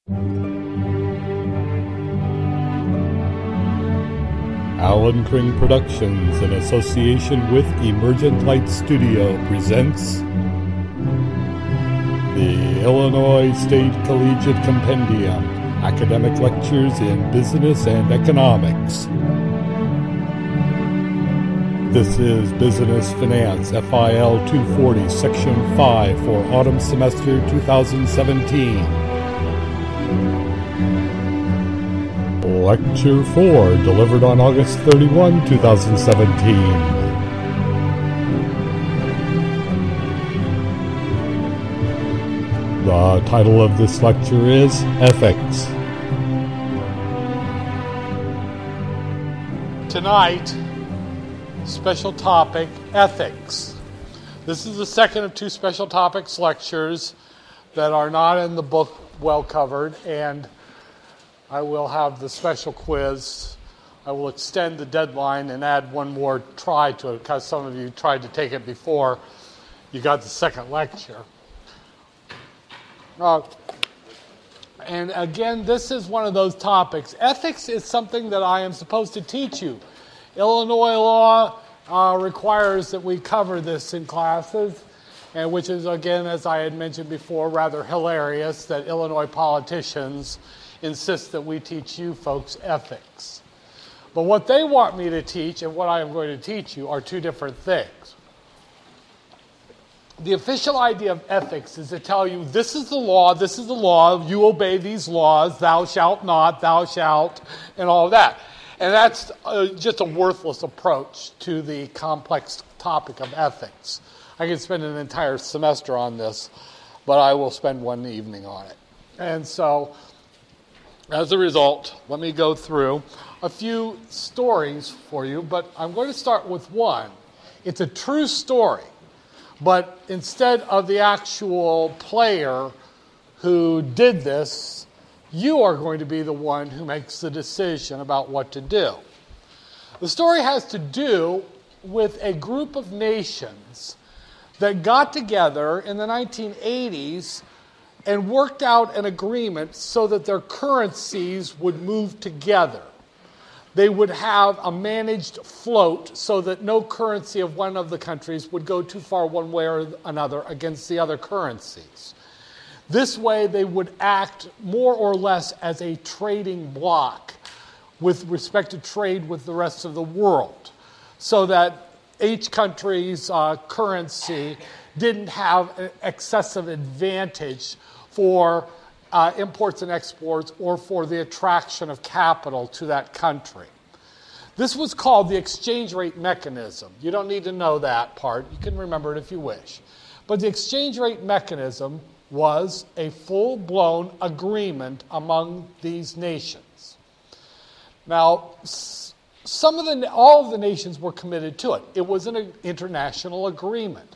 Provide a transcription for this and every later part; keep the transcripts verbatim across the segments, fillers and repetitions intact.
Alan Kring Productions, in association with Emergent Light Studio, presents the Illinois State Collegiate Compendium, Academic Lectures in Business and Economics. This is Business Finance, F I L two forty, Section five for Autumn Semester twenty seventeen. Lecture four, delivered on August thirty-first, twenty seventeen. The title of this lecture is Ethics. Tonight, special topic, ethics. This is the second of two special topics lectures that are not in the book well covered, and I will have the special quiz. I will extend the deadline and add one more try to it because some of you tried to take it before you got the second lecture. Uh, and again, this is one of those topics. Ethics is something that I am supposed to teach you. Illinois law uh, requires that we cover this in classes, and which is, again, as I had mentioned before, rather hilarious that Illinois politicians insist that we teach you folks ethics. But what they want me to teach and what I am going to teach you are two different things. The official idea of ethics is to tell you, this is the law, this is the law, you obey these laws, thou shalt not, thou shalt, and all of that. And that's uh, just a worthless approach to the complex topic of ethics. I could spend an entire semester on this, but I will spend one evening on it. And so, as a result, let me go through a few stories for you, but I'm going to start with one. It's a true story, but instead of the actual player who did this, you are going to be the one who makes the decision about what to do. The story has to do with a group of nations that got together in the nineteen eighties and worked out an agreement so that their currencies would move together. They would have a managed float so that no currency of one of the countries would go too far one way or another against the other currencies. This way they would act more or less as a trading bloc with respect to trade with the rest of the world, so that each country's uh, currency didn't have an excessive advantage for uh, imports and exports or for the attraction of capital to that country. This was called the exchange rate mechanism. You don't need to know that part. You can remember it if you wish. But the exchange rate mechanism was a full-blown agreement among these nations. Now, some of the, all of the nations were committed to it. It was an international agreement.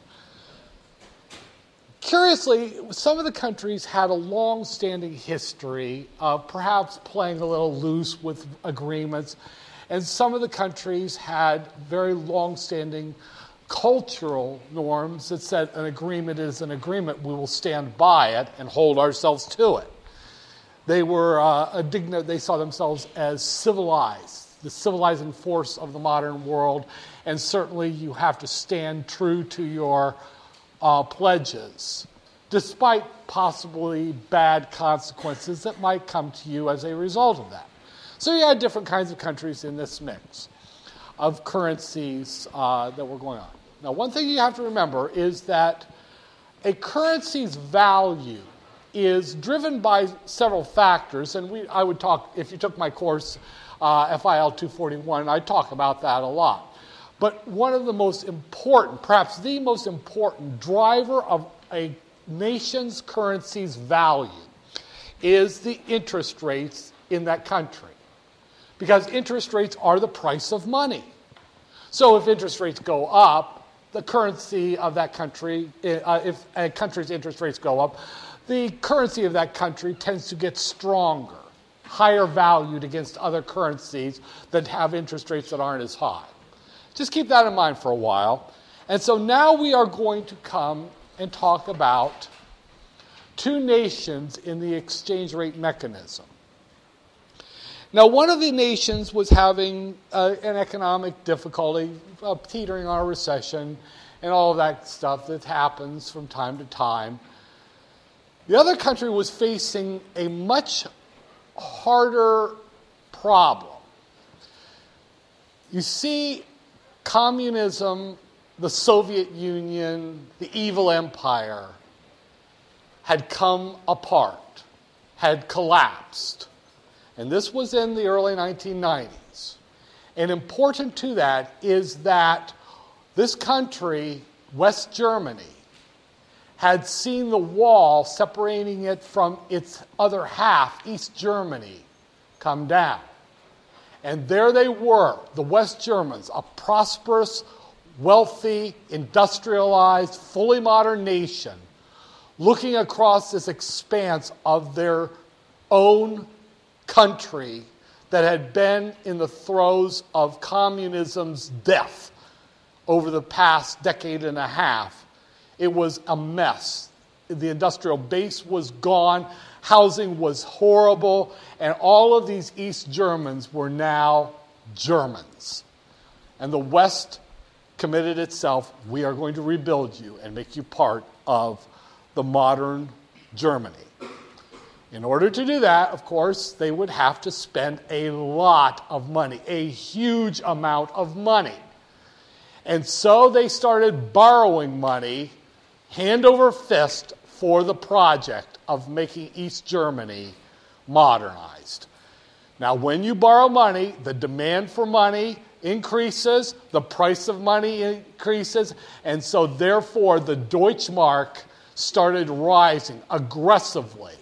Curiously, some of the countries had a long-standing history of perhaps playing a little loose with agreements, and some of the countries had very long-standing cultural norms that said an agreement is an agreement, we will stand by it and hold ourselves to it. They were uh, a digna- they saw themselves as civilized, the civilizing force of the modern world, and certainly you have to stand true to your Uh, pledges, despite possibly bad consequences that might come to you as a result of that. So you had different kinds of countries in this mix of currencies uh, that were going on. Now, one thing you have to remember is that a currency's value is driven by several factors, and we I would talk, if you took my course, uh, F I L two forty-one, I'd talk about that a lot. But one of the most important, perhaps the most important driver of a nation's currency's value is the interest rates in that country. Because interest rates are the price of money. So if interest rates go up, the currency of that country, uh, if a country's interest rates go up, the currency of that country tends to get stronger, higher valued against other currencies that have interest rates that aren't as high. Just keep that in mind for a while. And so now we are going to come and talk about two nations in the exchange rate mechanism. Now, one of the nations was having uh, an economic difficulty, uh, teetering on a recession, and all of that stuff that happens from time to time. The other country was facing a much harder problem. You see, communism, the Soviet Union, the evil empire, had come apart, had collapsed. And this was in the early nineteen nineties. And important to that is that this country, West Germany, had seen the wall separating it from its other half, East Germany, come down. And there they were, the West Germans, a prosperous, wealthy, industrialized, fully modern nation, looking across this expanse of their own country that had been in the throes of communism's death over the past decade and a half. It was a mess. The industrial base was gone. Housing was horrible. And all of these East Germans were now Germans. And the West committed itself, we are going to rebuild you and make you part of the modern Germany. In order to do that, of course, they would have to spend a lot of money, a huge amount of money. And so they started borrowing money, hand over fist, for the project of making East Germany modernized. Now, when you borrow money, the demand for money increases, the price of money increases, and so therefore the Deutschmark started rising aggressively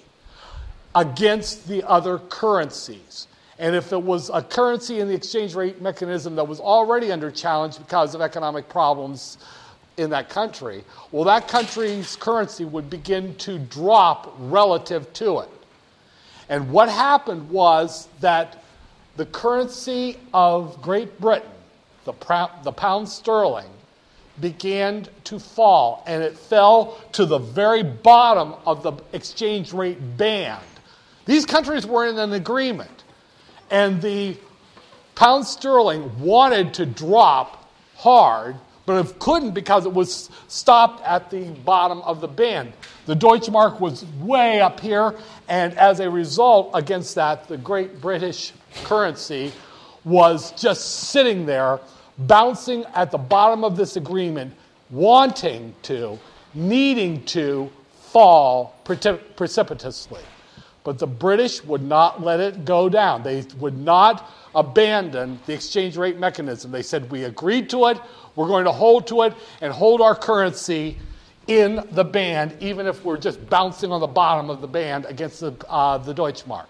against the other currencies. And if it was a currency in the exchange rate mechanism that was already under challenge because of economic problems in that country, well, that country's currency would begin to drop relative to it. And what happened was that the currency of Great Britain, the, the pound sterling, began to fall, and it fell to the very bottom of the exchange rate band. These countries were in an agreement, and the pound sterling wanted to drop hard, but it couldn't because it was stopped at the bottom of the band. The Deutschmark was way up here, and as a result, against that, the Great British currency was just sitting there, bouncing at the bottom of this agreement, wanting to, needing to fall precipitously. But the British would not let it go down. They would not abandon the exchange rate mechanism. They said, we agreed to it, we're going to hold to it, and hold our currency in the band, even if we're just bouncing on the bottom of the band against the, uh, the Deutschmark.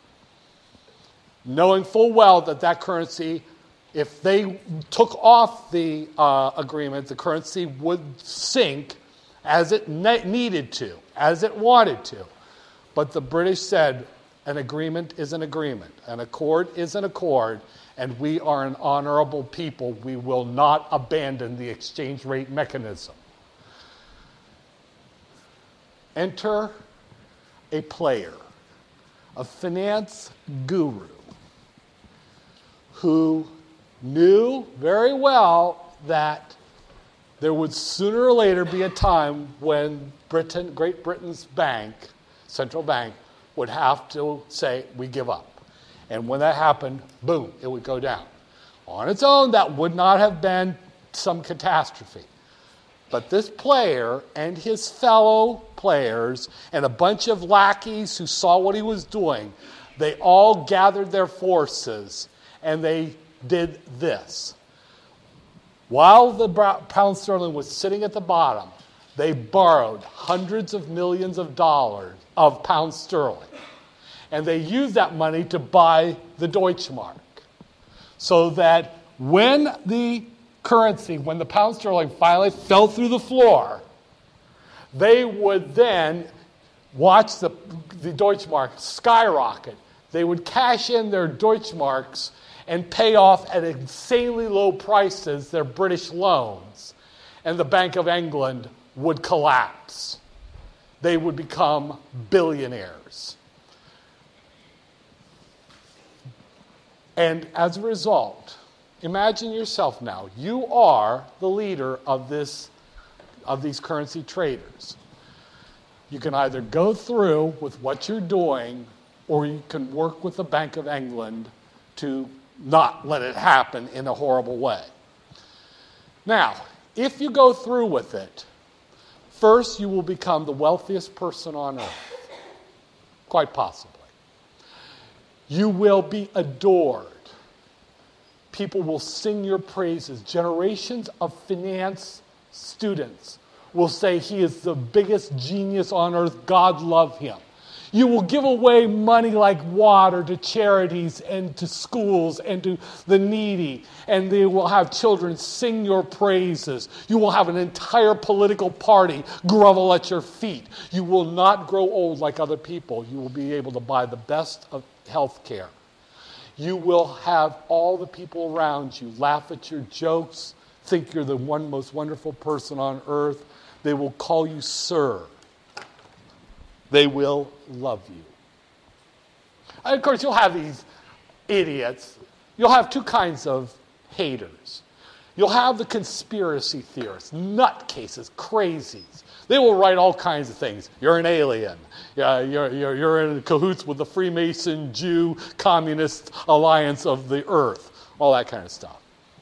Knowing full well that that currency, if they took off the uh, agreement, the currency would sink as it ne- needed to, as it wanted to. But the British said, an agreement is an agreement. An accord is an accord, and we are an honorable people. We will not abandon the exchange rate mechanism. Enter a player, a finance guru, who knew very well that there would sooner or later be a time when Britain, Great Britain's bank, central bank, would have to say, we give up. And when that happened, boom, it would go down. On its own, that would not have been some catastrophe. But this player and his fellow players and a bunch of lackeys who saw what he was doing, they all gathered their forces and they did this. While the pound sterling was sitting at the bottom, they borrowed hundreds of millions of dollars of pound sterling. And they used that money to buy the Deutschmark. So that when the currency, when the pound sterling finally fell through the floor, they would then watch the, the Deutschmark skyrocket. They would cash in their Deutschmarks and pay off at insanely low prices their British loans. And the Bank of England would collapse. they would become billionaires. And as a result, imagine yourself now, you are the leader of this, of these currency traders. You can either go through with what you're doing, or you can work with the Bank of England to not let it happen in a horrible way. Now, if you go through with it, first you will become the wealthiest person on earth, quite possibly. You will be adored. People will sing your praises. Generations of finance students will say he is the biggest genius on earth. God love him. You will give away money like water to charities and to schools and to the needy, and they will have children sing your praises. You will have an entire political party grovel at your feet. You will not grow old like other people. You will be able to buy the best of health care. You will have all the people around you laugh at your jokes, think you're the one most wonderful person on earth. They will call you sir. They will love you. And of course, you'll have these idiots. You'll have two kinds of haters. You'll have the conspiracy theorists, nutcases, crazies. They will write all kinds of things. You're an alien. Yeah, you're, you're, you're in cahoots with the Freemason, Jew, Communist Alliance of the Earth. All that kind of stuff.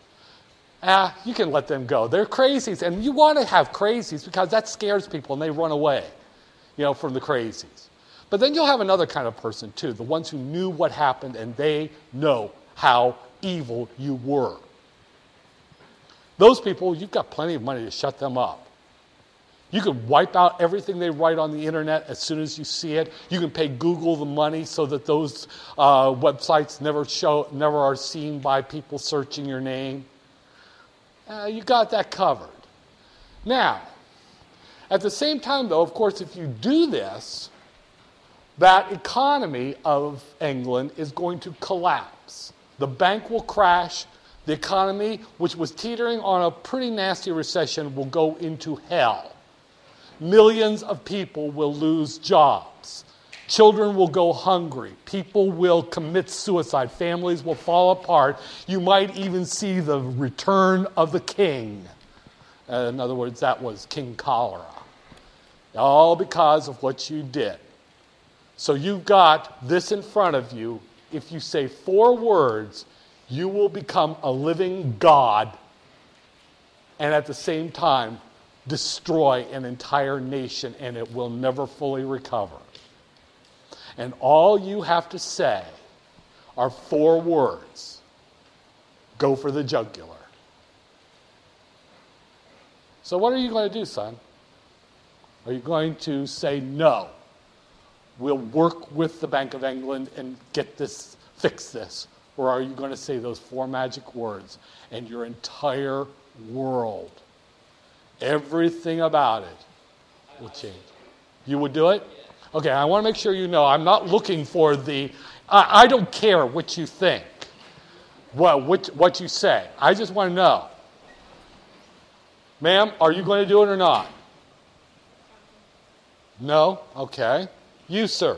Ah, you can let them go. They're crazies. And you want to have crazies because that scares people and they run away, you know, from the crazies. But then you'll have another kind of person too, the ones who knew what happened and they know how evil you were. Those people, you've got plenty of money to shut them up. You can wipe out everything they write on the internet as soon as you see it. You can pay Google the money so that those uh, websites never show, never are seen by people searching your name. Uh, you got that covered. Now, at the same time, though, of course, if you do this, that economy of England is going to collapse. The bank will crash. The economy, which was teetering on a pretty nasty recession, will go into hell. Millions of people will lose jobs. Children will go hungry. People will commit suicide. Families will fall apart. You might even see the return of the king. Uh, in other words, that was King Cholera. All because of what you did. So you've got this in front of you. If you say four words, you will become a living God and at the same time destroy an entire nation, and it will never fully recover. And all you have to say are four words. Go for the jugular. So what are you going to do, son? Are you going to say no? We'll work with the Bank of England and get this, fix this. Or are you going to say those four magic words and your entire world, everything about it will change? You would do it? Okay, I want to make sure you know I'm not looking for the, I, I don't care what you think, what, what, what you say. I just want to know. Ma'am, are you going to do it or not? No? Okay. You, sir.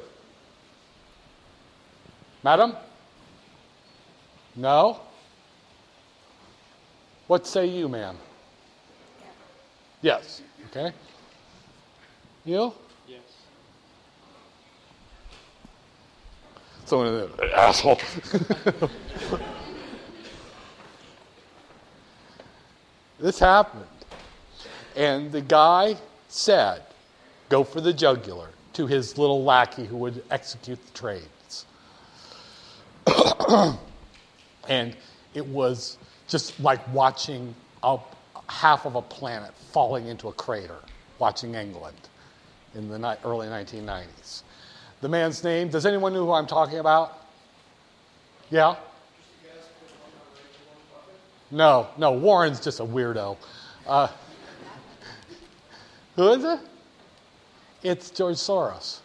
Madam? No? What say you, ma'am? Yes. Okay. You? Yes. Someone, asshole. This happened. And the guy said, go for the jugular, to his little lackey who would execute the trades. And it was just like watching a, half of a planet falling into a crater, watching England in the ni- early nineteen nineties. The man's name, does anyone know who I'm talking about? Yeah? No, no, Warren's just a weirdo. Uh, who is it? It's George Soros.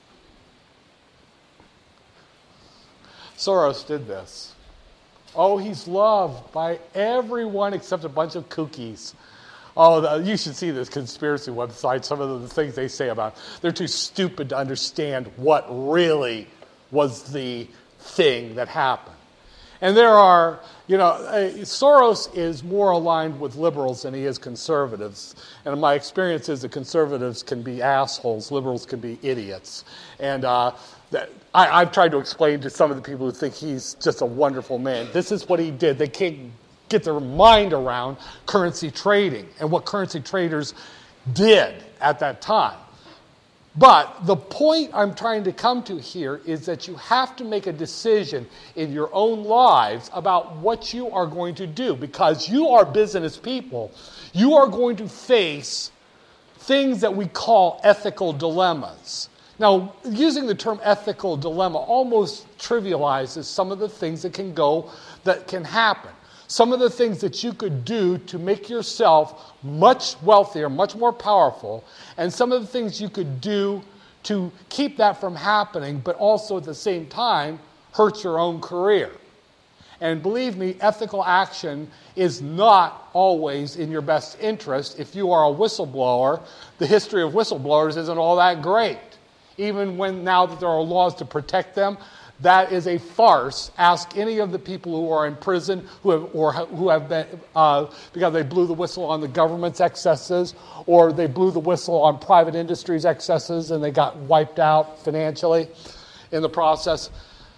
Soros did this. Oh, he's loved by everyone except a bunch of kookies. Oh, the, you should see this conspiracy website, some of the things they say about it. They're too stupid to understand what really was the thing that happened. And there are, you know, uh, Soros is more aligned with liberals than he is conservatives. And my experience is that conservatives can be assholes, liberals can be idiots. And uh, that, I, I've tried to explain to some of the people who think he's just a wonderful man. This is what he did. They can't get their mind around currency trading and what currency traders did at that time. But the point I'm trying to come to here is that you have to make a decision in your own lives about what you are going to do, because you are business people. You are going to face things that we call ethical dilemmas. Now, using the term ethical dilemma almost trivializes some of the things that can go, that can happen. Some of the things that you could do to make yourself much wealthier, much more powerful, and some of the things you could do to keep that from happening, but also at the same time hurt your own career. And believe me, ethical action is not always in your best interest. If you are a whistleblower, the history of whistleblowers isn't all that great. Even when now that there are laws to protect them, that is a farce. Ask any of the people who are in prison who have, or who have been, uh, because they blew the whistle on the government's excesses, or they blew the whistle on private industry's excesses and they got wiped out financially in the process.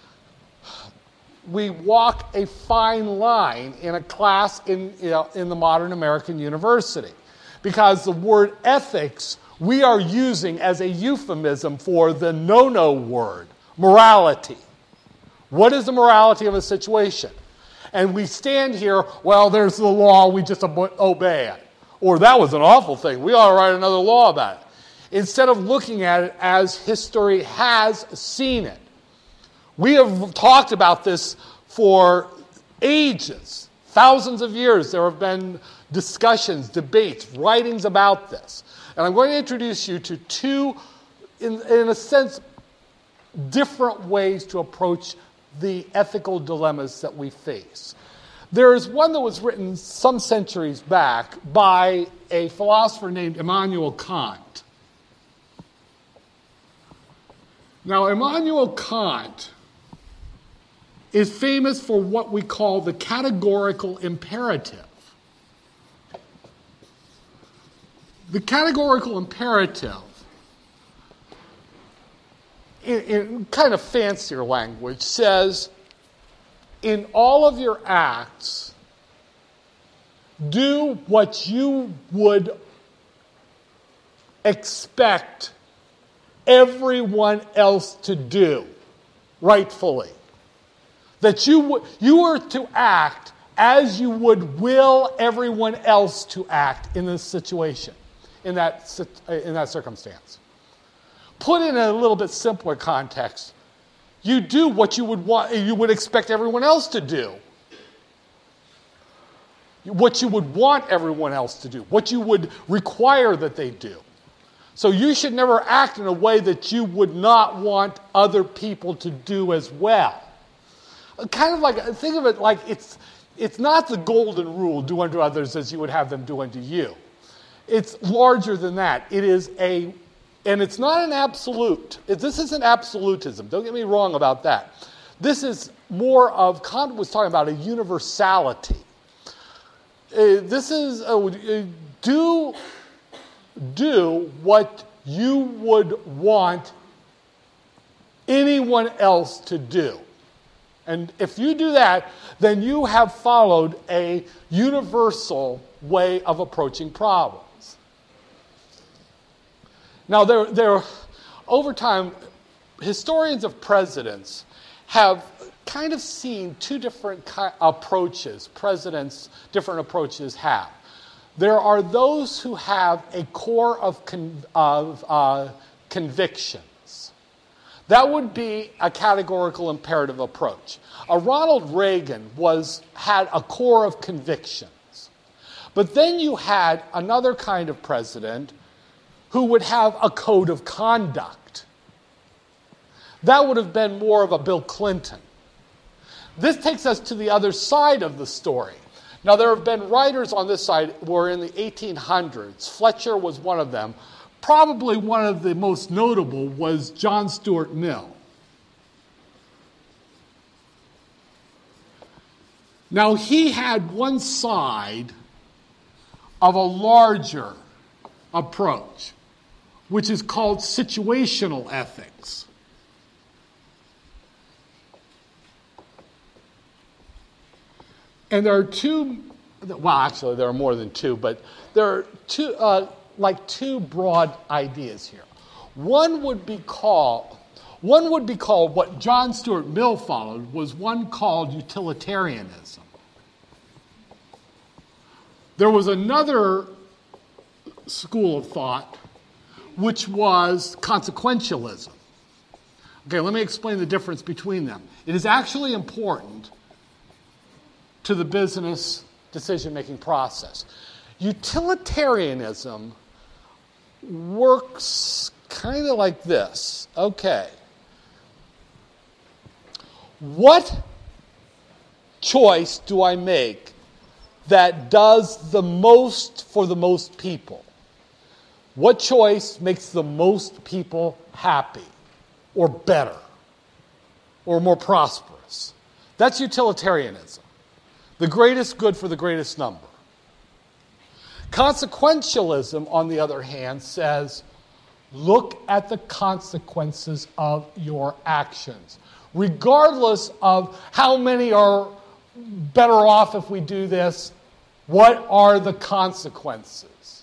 We walk a fine line in a class in, you know, in the modern American university, because the word ethics we are using as a euphemism for the no-no word, morality. What is the morality of a situation? And we stand here, well, there's the law, we just obey it. Or that was an awful thing, we ought to write another law about it. Instead of looking at it as history has seen it. We have talked about this for ages, thousands of years. There have been discussions, debates, writings about this. And I'm going to introduce you to two, in, in a sense, different ways to approach the ethical dilemmas that we face. There is one that was written some centuries back by a philosopher named Immanuel Kant. Now, Immanuel Kant is famous for what we call the categorical imperative. The categorical imperative, in, in kind of fancier language, says, in all of your acts, do what you would expect everyone else to do, rightfully. That you, w- you are to act as you would will everyone else to act in this situation, in that, in that circumstance. Put in a little bit simpler context, you do what you would want, you would expect everyone else to do. What you would want everyone else to do. What you would require that they do. So you should never act in a way that you would not want other people to do as well. Kind of like, think of it like it's, it's not the golden rule, do unto others as you would have them do unto you. It's larger than that. It is a And it's not an absolute. This isn't absolutism. Don't get me wrong about that. This is more of, Kant was talking about a universality. Uh, this is, uh, do, do what you would want anyone else to do. And if you do that, then you have followed a universal way of approaching problems. Now, there, there, over time, historians of presidents have kind of seen two different ki- approaches presidents, different approaches have. There are those who have a core of, con- of uh, convictions. That would be a categorical imperative approach. A Ronald Reagan was, had a core of convictions. But then you had another kind of president who would have a code of conduct. That would have been more of a Bill Clinton. This takes us to the other side of the story. Now, there have been writers on this side who were in the eighteen hundreds. Fletcher was one of them. Probably one of the most notable was John Stuart Mill. Now, he had one side of a larger approach, which is called situational ethics. And there are two, well, actually, there are more than two, but there are two, uh, like two broad ideas here. One would be called, one would be called what John Stuart Mill followed was one called utilitarianism. There was another school of thought which was consequentialism. Okay, let me explain the difference between them. It is actually important to the business decision-making process. Utilitarianism works kind of like this. Okay. What choice do I make that does the most for the most people? What choice makes the most people happy or better or more prosperous? That's utilitarianism. The greatest good for the greatest number. Consequentialism, on the other hand, says, look at the consequences of your actions. Regardless of how many are better off if we do this, what are the consequences?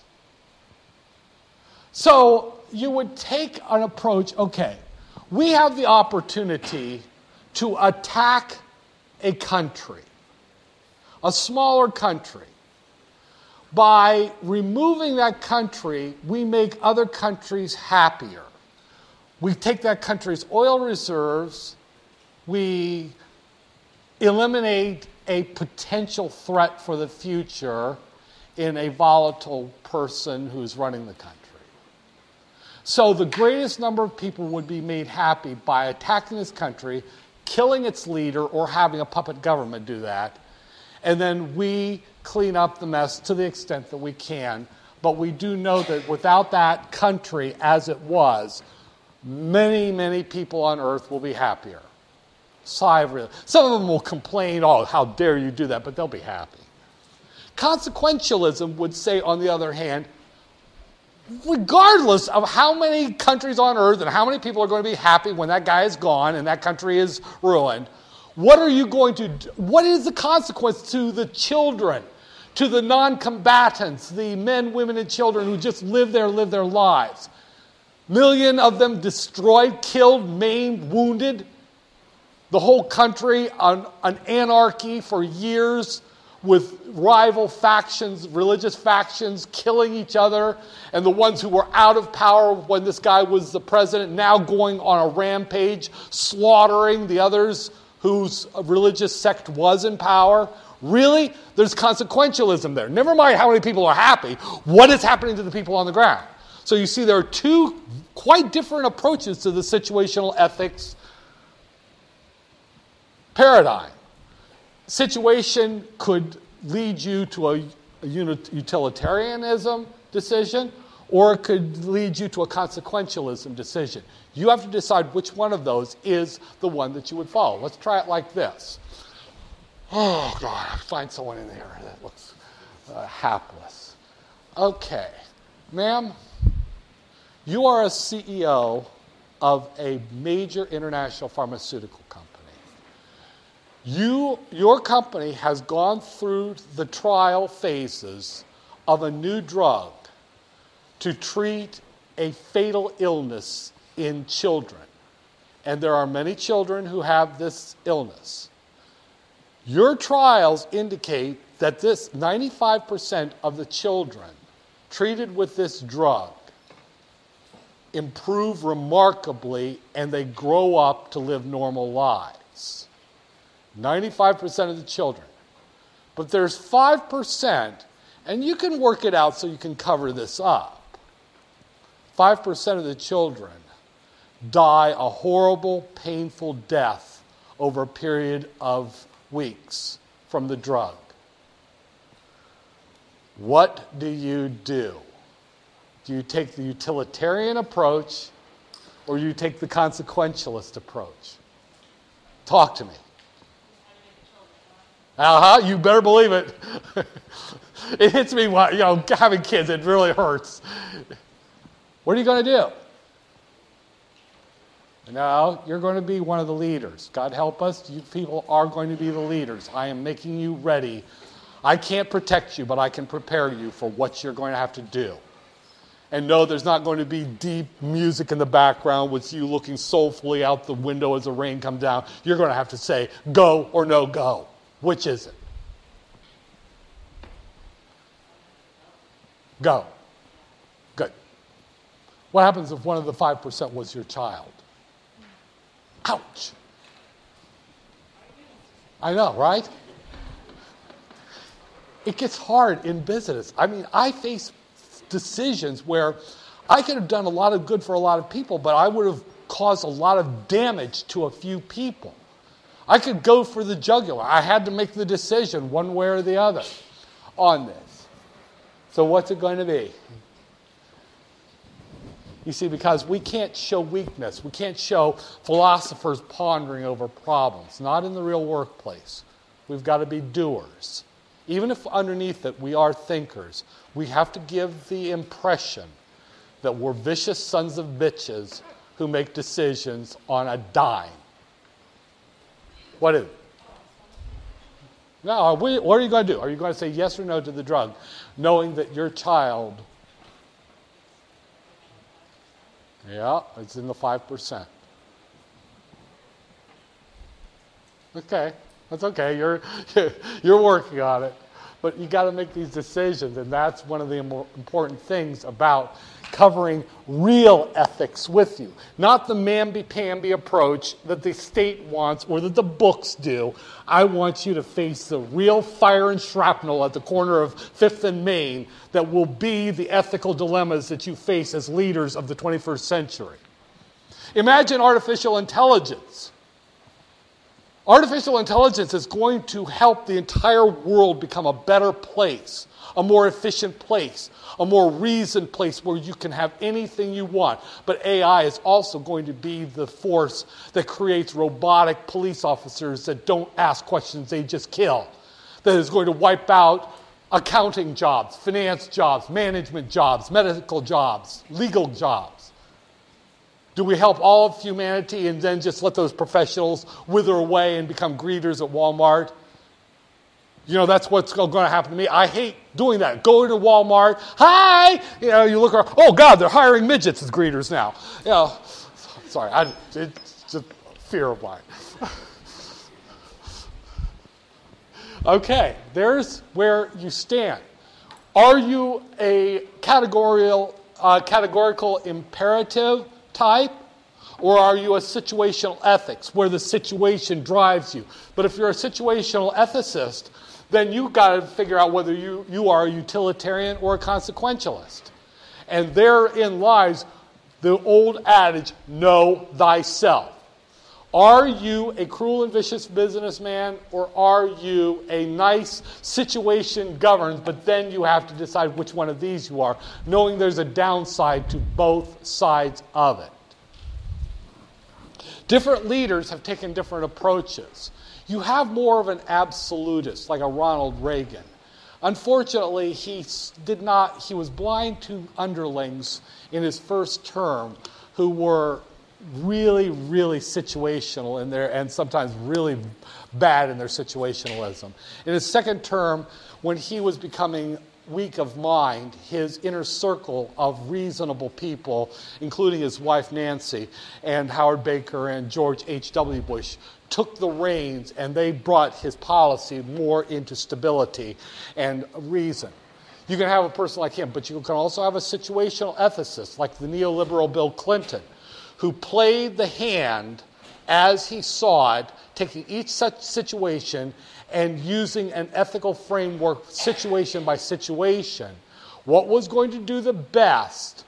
So you would take an approach, okay, we have the opportunity to attack a country, a smaller country. By removing that country, we make other countries happier. We take that country's oil reserves, we eliminate a potential threat for the future in a volatile person who's running the country. So the greatest number of people would be made happy by attacking this country, killing its leader, or having a puppet government do that. And then we clean up the mess to the extent that we can. But we do know that without that country as it was, many, many people on earth will be happier. Sigh of relief. Some of them will complain, oh, how dare you do that, but they'll be happy. Consequentialism would say, on the other hand, regardless of how many countries on earth and how many people are going to be happy when that guy is gone and that country is ruined, what are you going to do? What is the consequence to the children, to the non-combatants, the men, women, and children who just live there, live their lives? Million of them destroyed, killed, maimed, wounded. The whole country on an anarchy for years with rival factions, religious factions killing each other, and the ones who were out of power when this guy was the president now going on a rampage, slaughtering the others whose religious sect was in power. Really? There's consequentialism there. Never mind how many people are happy. What is happening to the people on the ground? So you see there are two quite different approaches to the situational ethics paradigm. Situation could lead you to a, a utilitarianism decision, or it could lead you to a consequentialism decision. You have to decide which one of those is the one that you would follow. Let's try it like this. Oh, God, I find someone in here that looks uh, hapless. Okay, ma'am, you are a C E O of a major international pharmaceutical company. You, your company has gone through the trial phases of a new drug to treat a fatal illness in children. And there are many children who have this illness. Your trials indicate that this ninety-five percent of the children treated with this drug improve remarkably and they grow up to live normal lives. ninety-five percent of the children. But there's five percent, and you can work it out so you can cover this up. five percent of the children die a horrible, painful death over a period of weeks from the drug. What do you do? Do you take the utilitarian approach or do you take the consequentialist approach? Talk to me. Uh-huh, you better believe it. It hits me, you know, having kids, it really hurts. What are you going to do? No, you're going to be one of the leaders. God help us, you people are going to be the leaders. I am making you ready. I can't protect you, but I can prepare you for what you're going to have to do. And no, there's not going to be deep music in the background with you looking soulfully out the window as the rain comes down. You're going to have to say, go or no go. Which is it? Go. Good. What happens if one of the five percent was your child? Ouch. I know, right? It gets hard in business. I mean, I face decisions where I could have done a lot of good for a lot of people, but I would have caused a lot of damage to a few people. I could go for the jugular. I had to make the decision one way or the other on this. So what's it going to be? You see, because we can't show weakness. We can't show philosophers pondering over problems. Not in the real workplace. We've got to be doers. Even if underneath it we are thinkers, we have to give the impression that we're vicious sons of bitches who make decisions on a dime. What is it? No, what are you going to do? Are you going to say yes or no to the drug, knowing that your child... Yeah, it's in the five percent. Okay, that's okay. You're you're working on it. But you got to make these decisions, and that's one of the important things about covering real ethics with you. Not the mamby-pamby approach that the state wants or that the books do. I want you to face the real fire and shrapnel at the corner of Fifth and Main that will be the ethical dilemmas that you face as leaders of the twenty-first century. Imagine artificial intelligence. Artificial intelligence is going to help the entire world become a better place, a more efficient place, a more reasoned place where you can have anything you want. But A I is also going to be the force that creates robotic police officers that don't ask questions, they just kill. That is going to wipe out accounting jobs, finance jobs, management jobs, medical jobs, legal jobs. Do we help all of humanity and then just let those professionals wither away and become greeters at Walmart? You know, that's what's going to happen to me. I hate doing that. Go to Walmart. Hi! You know, you look around. Oh, God, they're hiring midgets as greeters now. You know, sorry, I, it's just fear of mine. Okay, there's where you stand. Are you a categorical, uh, categorical imperative type, or are you a situational ethics where the situation drives you? But if you're a situational ethicist, then you've got to figure out whether you, you are a utilitarian or a consequentialist. And therein lies the old adage, know thyself. Are you a cruel and vicious businessman, or are you a nice situation governed, but then you have to decide which one of these you are, knowing there's a downside to both sides of it. Different leaders have taken different approaches. You have more of an absolutist, like a Ronald Reagan. Unfortunately, he did not, he was blind to underlings in his first term who were really, really situational in their, and sometimes really bad in their situationalism. In his second term, when he was becoming weak of mind, his inner circle of reasonable people, including his wife Nancy and Howard Baker and George H W Bush, took the reins and they brought his policy more into stability and reason. You can have a person like him, but you can also have a situational ethicist like the neoliberal Bill Clinton, who played the hand as he saw it, taking each such situation and using an ethical framework situation by situation, what was going to do the best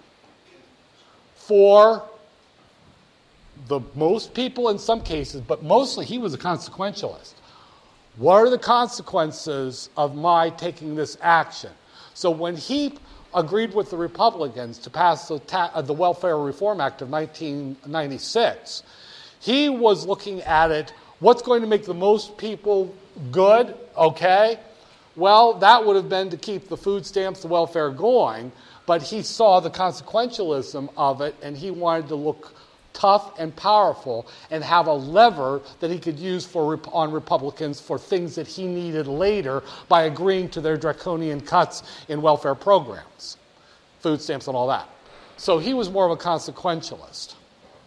for the most people in some cases, but mostly he was a consequentialist. What are the consequences of my taking this action? So when he agreed with the Republicans to pass the, ta- uh, the Welfare Reform Act of nineteen ninety-six, he was looking at it, what's going to make the most people good, okay? Well, that would have been to keep the food stamps, the welfare going, but he saw the consequentialism of it, and he wanted to look tough and powerful and have a lever that he could use for on Republicans for things that he needed later by agreeing to their draconian cuts in welfare programs, food stamps and all that. So he was more of a consequentialist.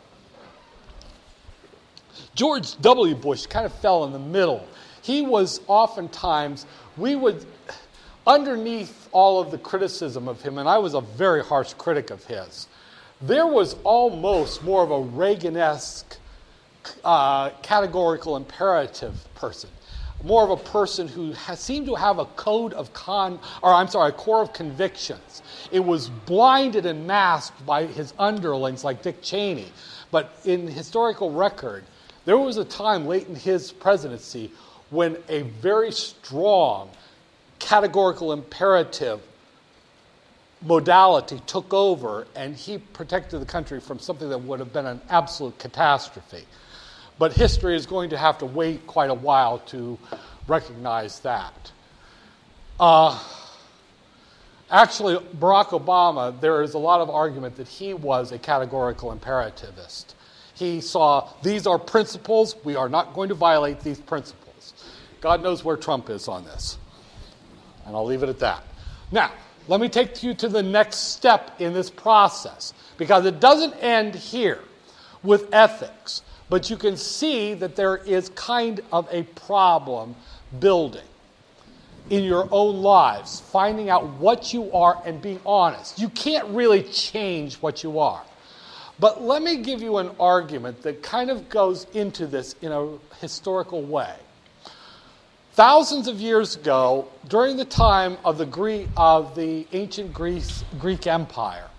George W. Bush kind of fell in the middle. He was oftentimes, we would, underneath all of the criticism of him, and I was a very harsh critic of his, there was almost more of a Reagan-esque uh, categorical imperative person, more of a person who has, seemed to have a code of con, or I'm sorry, a core of convictions. It was blinded and masked by his underlings like Dick Cheney. But in historical record, there was a time late in his presidency when a very strong categorical imperative modality took over, and he protected the country from something that would have been an absolute catastrophe. But history is going to have to wait quite a while to recognize that. Uh, actually, Barack Obama, there is a lot of argument that he was a categorical imperativist. He saw, these are principles, we are not going to violate these principles. God knows where Trump is on this. And I'll leave it at that. Now, let me take you to the next step in this process, because it doesn't end here with ethics, but you can see that there is kind of a problem building in your own lives, finding out what you are and being honest. You can't really change what you are. But let me give you an argument that kind of goes into this in a historical way. Thousands of years ago, during the time of the Greek, of the ancient Greece, Greek Empire,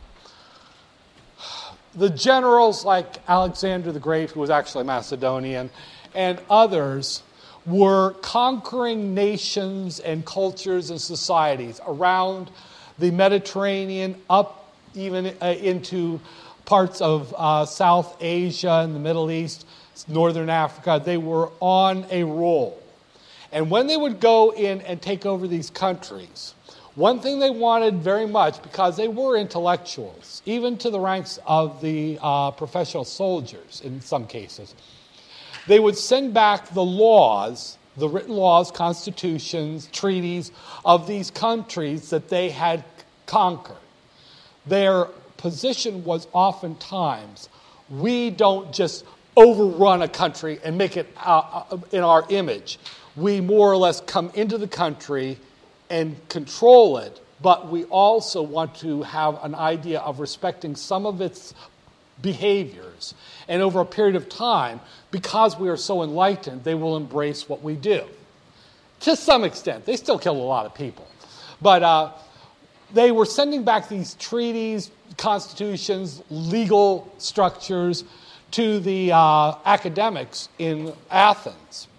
the generals like Alexander the Great, who was actually Macedonian, and others were conquering nations and cultures and societies around the Mediterranean, up even uh, into parts of uh, South Asia and the Middle East, Northern Africa. They were on a roll. And when they would go in and take over these countries, one thing they wanted very much, because they were intellectuals, even to the ranks of the uh, professional soldiers in some cases, they would send back the laws, the written laws, constitutions, treaties of these countries that they had conquered. Their position was oftentimes, we don't just overrun a country and make it uh, in our image. We more or less come into the country and control it, but we also want to have an idea of respecting some of its behaviors. And over a period of time, because we are so enlightened, they will embrace what we do. To some extent. They still kill a lot of people. But uh, they were sending back these treaties, constitutions, legal structures to the uh, academics in Athens.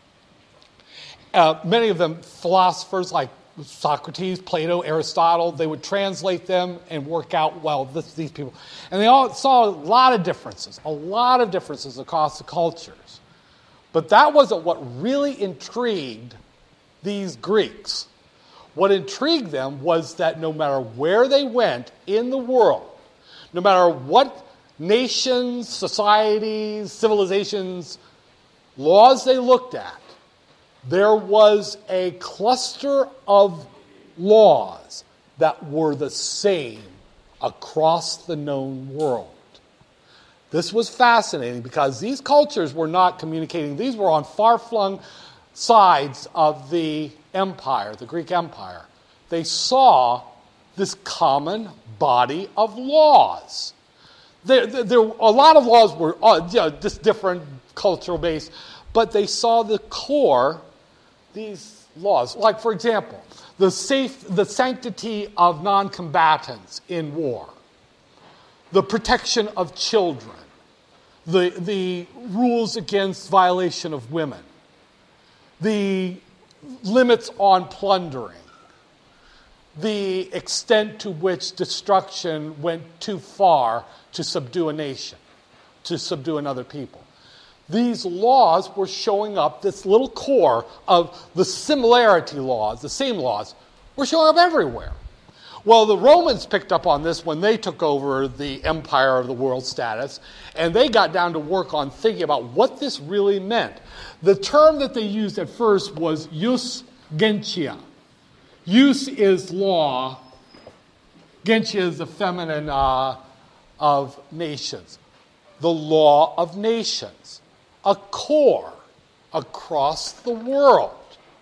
Uh, many of them philosophers like Socrates, Plato, Aristotle, they would translate them and work out, well, this, these people. And they all saw a lot of differences, a lot of differences across the cultures. But that wasn't what really intrigued these Greeks. What intrigued them was that no matter where they went in the world, no matter what nations, societies, civilizations, laws they looked at, there was a cluster of laws that were the same across the known world. This was fascinating because these cultures were not communicating. These were on far-flung sides of the empire, the Greek Empire. They saw this common body of laws. There, there, there a lot of laws were uh, you know, just different cultural based, but they saw the core, these laws. Like, for example, the safe, the sanctity of non-combatants in war, the protection of children, the, the rules against violation of women, the limits on plundering, the extent to which destruction went too far to subdue a nation, to subdue another people. These laws were showing up, this little core of the similarity laws, the same laws, were showing up everywhere. Well, the Romans picked up on this when they took over the empire of the world status, and they got down to work on thinking about what this really meant. The term that they used at first was jus gentium. Jus is law. Gentium is the feminine uh, of nations. The law of nations. A core across the world.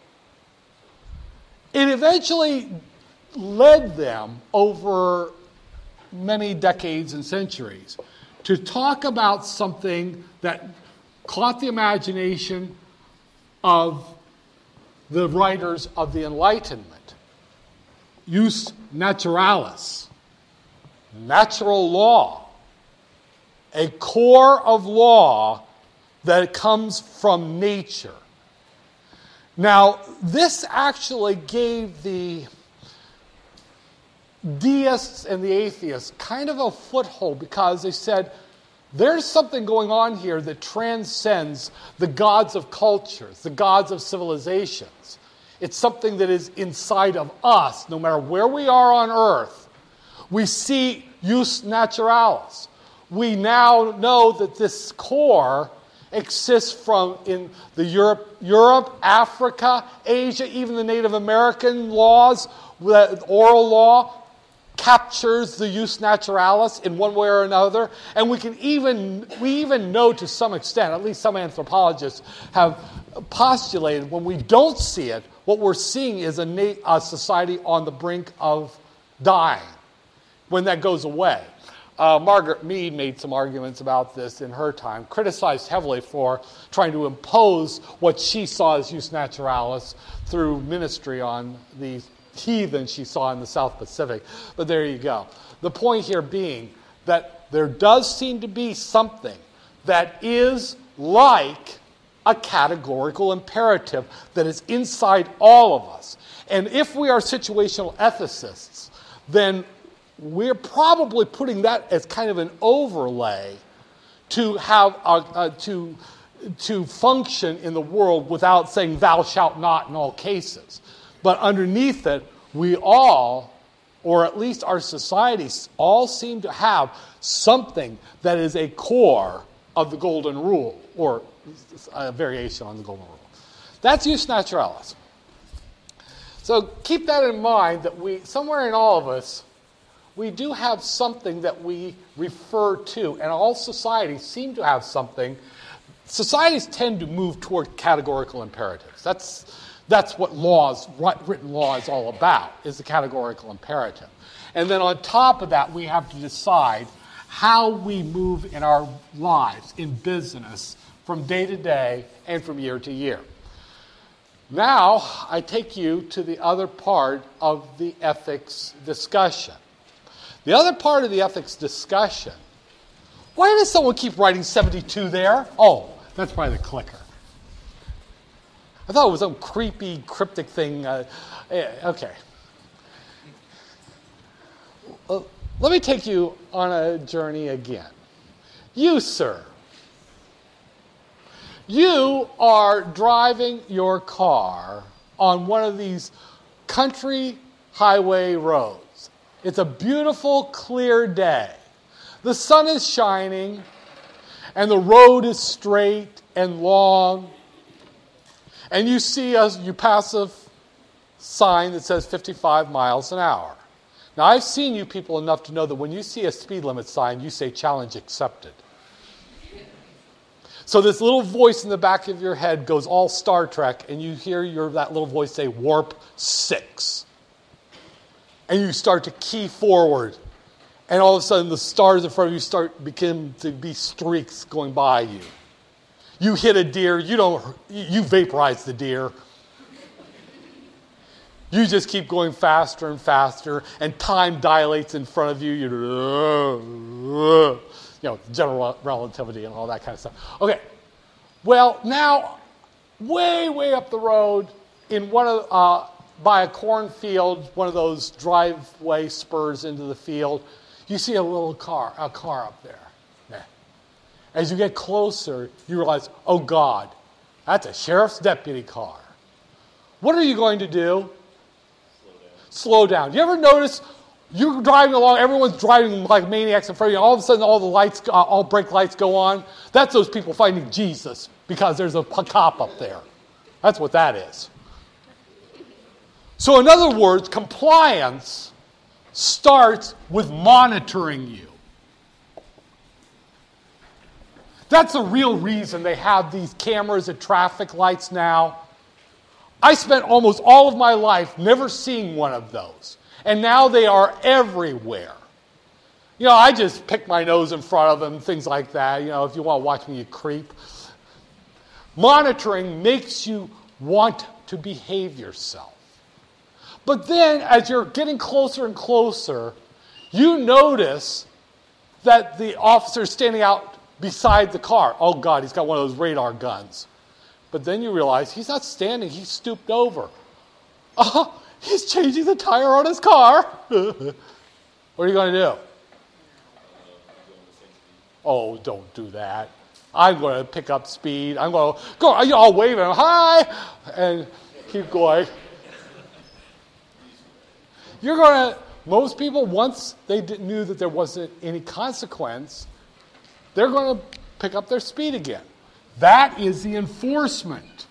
It eventually led them over many decades and centuries to talk about something that caught the imagination of the writers of the Enlightenment. Jus naturalis, natural law, a core of law that comes from nature. Now, this actually gave the deists and the atheists kind of a foothold because they said, there's something going on here that transcends the gods of cultures, the gods of civilizations. It's something that is inside of us, no matter where we are on earth. We see jus naturalis. We now know that this core exists from in the Europe, Europe, Africa, Asia, even the Native American laws, the oral law captures the jus naturalis in one way or another, and we can even we even know to some extent, at least some anthropologists have postulated, when we don't see it, what we're seeing is a, na- a society on the brink of dying when that goes away. Uh, Margaret Mead made some arguments about this in her time, criticized heavily for trying to impose what she saw as jus naturalis through ministry on these heathen she saw in the South Pacific. But there you go. The point here being that there does seem to be something that is like a categorical imperative that is inside all of us. And if we are situational ethicists, then we're probably putting that as kind of an overlay to have a, uh, to to function in the world without saying thou shalt not in all cases. But underneath it, we all, or at least our societies, all seem to have something that is a core of the golden rule, or a variation on the golden rule. That's jus naturalis. So keep that in mind, that we, somewhere in all of us, we do have something that we refer to, and all societies seem to have something. Societies tend to move toward categorical imperatives. That's that's what laws, written law is all about, is the categorical imperative. And then on top of that, we have to decide how we move in our lives, in business, from day to day and from year to year. Now, I take you to the other part of the ethics discussion. The other part of the ethics discussion, why does someone keep writing seventy-two there? Oh, that's probably the clicker. I thought it was some creepy, cryptic thing. Uh, okay. Well, let me take you on a journey again. You, sir. You are driving your car on one of these country highway roads. It's a beautiful, clear day. The sun is shining, and the road is straight and long. And you see a, you pass a sign that says fifty-five miles an hour. Now, I've seen you people enough to know that when you see a speed limit sign, you say challenge accepted. So this little voice in the back of your head goes all Star Trek, and you hear your, that little voice say warp six. And you start to key forward. And all of a sudden, the stars in front of you start begin to be streaks going by you. You hit a deer, you don't, you vaporize the deer. You just keep going faster and faster, and time dilates in front of you. You, you know, general relativity and all that kind of stuff. Okay, well, now, way, way up the road, in one of uh, by a cornfield, one of those driveway spurs into the field, you see a little car, a car up there. Yeah. As you get closer, you realize, oh God, that's a sheriff's deputy car. What are you going to do? Slow down. Slow down. You ever notice you're driving along, everyone's driving like maniacs in front of you, all of a sudden all the lights, uh, all brake lights go on? That's those people finding Jesus because there's a cop up there. That's what that is. So in other words, compliance starts with monitoring you. That's the real reason they have these cameras at traffic lights now. I spent almost all of my life never seeing one of those. And now they are everywhere. You know, I just pick my nose in front of them, things like that. You know, if you want to watch me, you creep. Monitoring makes you want to behave yourself. But then, as you're getting closer and closer, you notice that the officer's standing out beside the car. Oh, God, he's got one of those radar guns. But then you realize he's not standing, he's stooped over. Oh, he's changing the tire on his car. What are you going to do? Oh, don't do that. I'm going to pick up speed. I'm going to go, I'll wave at him, hi, and keep going. You're going to, most people, once they knew that there wasn't any consequence, they're going to pick up their speed again. That is the enforcement.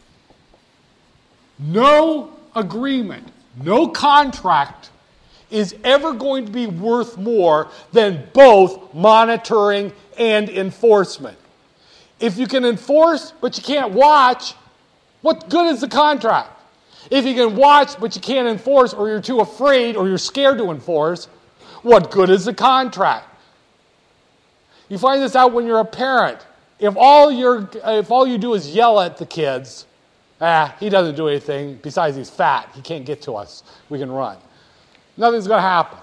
No agreement, no contract is ever going to be worth more than both monitoring and enforcement. If you can enforce but you can't watch, what good is the contract? If you can watch but you can't enforce, or you're too afraid or you're scared to enforce, what good is the contract? You find this out when you're a parent. If all you're, if all you do is yell at the kids, ah, he doesn't do anything. Besides, he's fat. He can't get to us. We can run. Nothing's going to happen.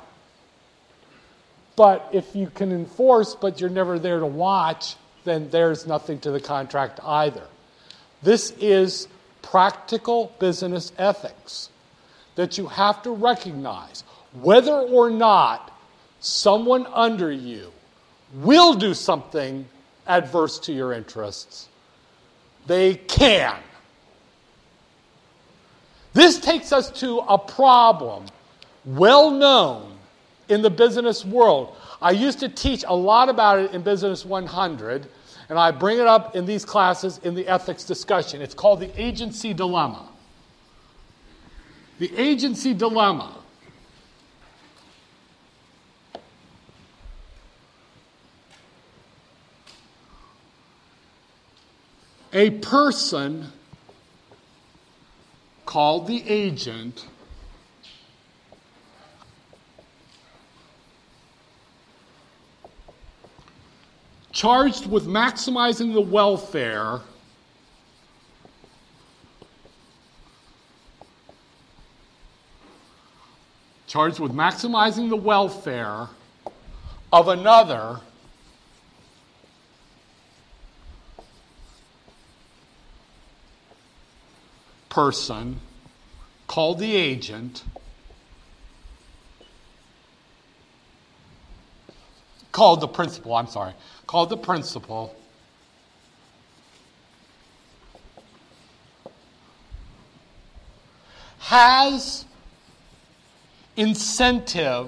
But if you can enforce, but you're never there to watch, then there's nothing to the contract either. This is practical business ethics that you have to recognize. Whether or not someone under you will do something adverse to your interests, they can. This takes us to a problem well known in the business world. I used to teach a lot about it in Business one hundred, and I bring it up in these classes in the ethics discussion. It's called the agency dilemma. The agency dilemma. A person called the agent charged with maximizing the welfare charged with maximizing the welfare of another person called the agent, called the principal, I'm sorry, called the principal, has incentive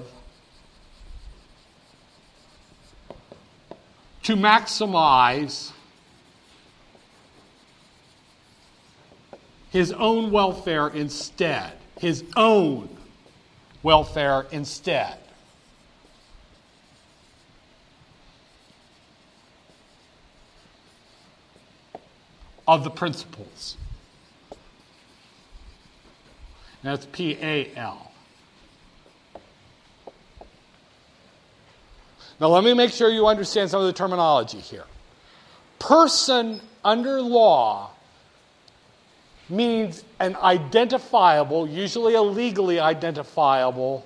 to maximize his own welfare instead. His own welfare instead. Of the principals. That's P A L. Now let me make sure you understand some of the terminology here. Person under law means an identifiable, usually a legally identifiable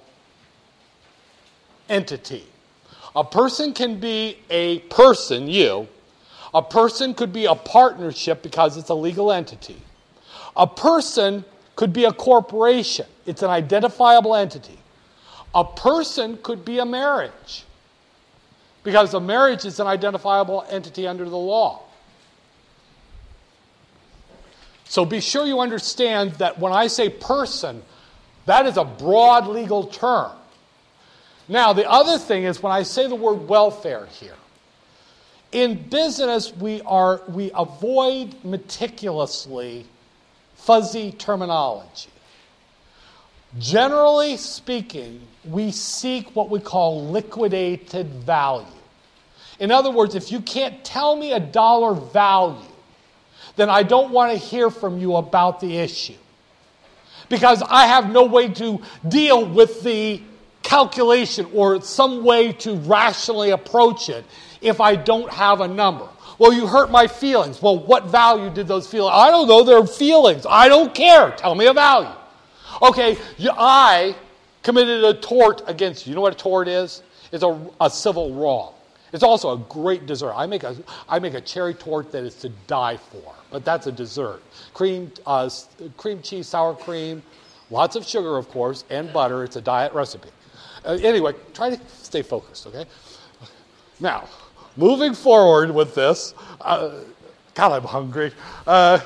entity. A person can be a person, you. A person could be a partnership because it's a legal entity. A person could be a corporation. It's an identifiable entity. A person could be a marriage, because a marriage is an identifiable entity under the law. So be sure you understand that when I say person, that is a broad legal term. Now, the other thing is when I say the word welfare here, in business we are we avoid meticulously fuzzy terminology. Generally speaking, we seek what we call liquidated value. In other words, if you can't tell me a dollar value, then I don't want to hear from you about the issue, because I have no way to deal with the calculation or some way to rationally approach it if I don't have a number. Well, you hurt my feelings. Well, what value did those feelings? I don't know. They're feelings. I don't care. Tell me a value. Okay, you, I committed a tort against you. You know what a tort is? It's a, a civil wrong. It's also a great dessert. I make a I make a cherry tort that is to die for, but that's a dessert. Cream, uh, cream cheese, sour cream, lots of sugar, of course, and butter. It's a diet recipe. Uh, anyway, try to stay focused, okay? Now, moving forward with this, uh, God, I'm hungry. Uh,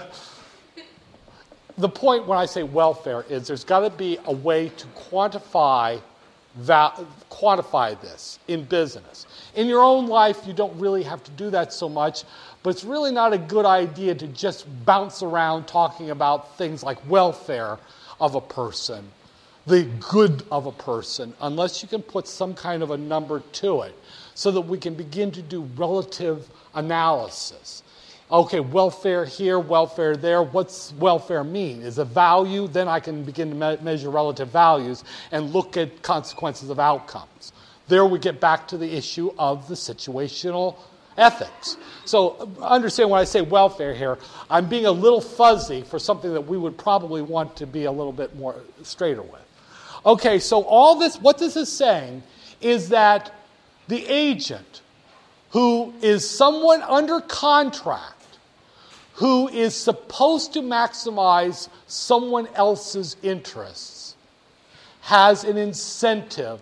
the point when I say welfare is there's got to be a way to quantify val- quantify this in business. In your own life, you don't really have to do that so much, but it's really not a good idea to just bounce around talking about things like welfare of a person, the good of a person, unless you can put some kind of a number to it so that we can begin to do relative analysis. Okay, welfare here, welfare there. What's welfare mean? Is a value? Then I can begin to me- measure relative values and look at consequences of outcomes. There we get back to the issue of the situational ethics. So understand when I say welfare here, I'm being a little fuzzy for something that we would probably want to be a little bit more straighter with. Okay, so all this, what this is saying is that the agent who is someone under contract who is supposed to maximize someone else's interests has an incentive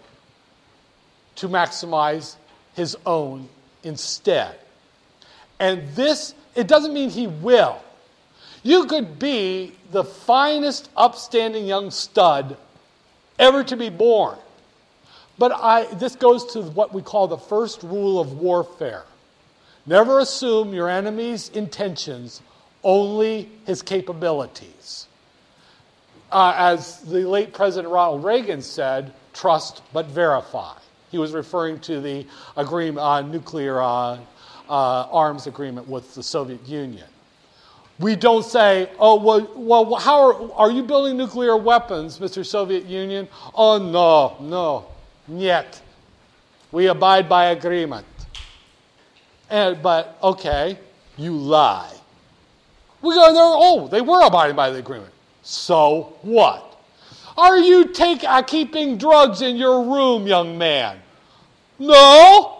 to maximize his own instead. And this, it doesn't mean he will. You could be the finest upstanding young stud ever to be born. But I, this goes to what we call the first rule of warfare. Never assume your enemy's intentions, only his capabilities. Uh, as the late President Ronald Reagan said, trust but verify. He was referring to the agreement, uh, nuclear uh, uh, arms agreement with the Soviet Union. We don't say, oh, well, well how are, are you building nuclear weapons, Mister Soviet Union? Oh, no, no, yet. We abide by agreement. And, but, okay, you lie. We go in there, oh, they were abiding by the agreement. So what? Are you take, uh, keeping drugs in your room, young man? No.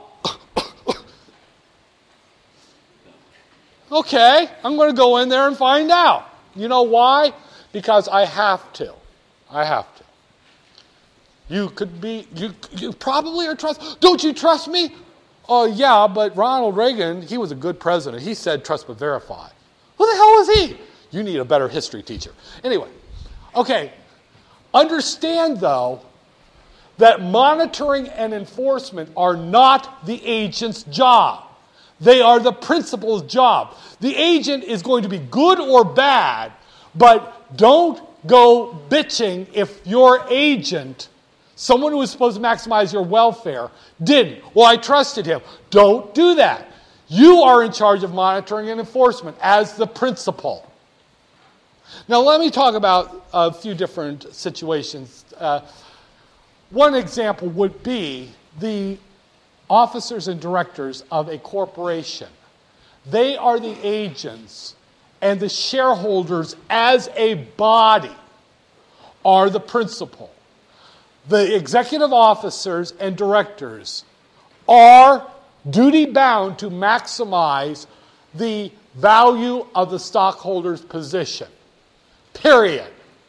Okay, I'm going to go in there and find out. You know why? Because I have to. I have to. You could be, you, you probably are trust. Don't you trust me? Oh, yeah, but Ronald Reagan, he was a good president. He said trust but verify. Who the hell was he? You need a better history teacher. Anyway, okay. Understand, though, that monitoring and enforcement are not the agent's job. They are the principal's job. The agent is going to be good or bad, but don't go bitching if your agent, someone who was supposed to maximize your welfare, didn't. Well, I trusted him. Don't do that. You are in charge of monitoring and enforcement as the principal. Now, let me talk about a few different situations. Uh, one example would be the officers and directors of a corporation. They are the agents, and the shareholders as a body are the principal. The executive officers and directors are duty-bound to maximize the value of the stockholder's position. Period.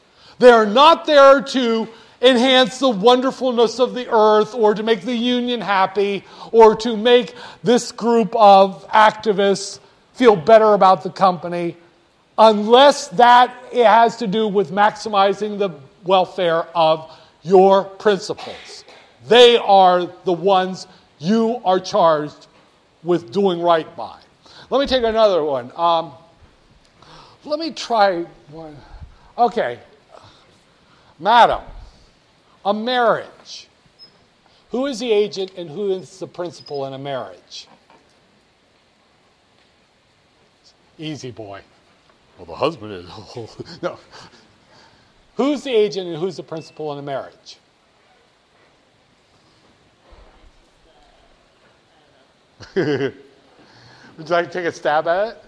They are not there to enhance the wonderfulness of the earth or to make the union happy or to make this group of activists feel better about the company, unless that it has to do with maximizing the welfare of your principals. They are the ones you are charged with doing right by. Let me take another one. Um, let me try one. Okay. Madam, a marriage. Who is the agent and who is the principal in a marriage? Easy, boy. Well, the husband is. No. Who's the agent and who's the principal in a marriage? Would you like to take a stab at it?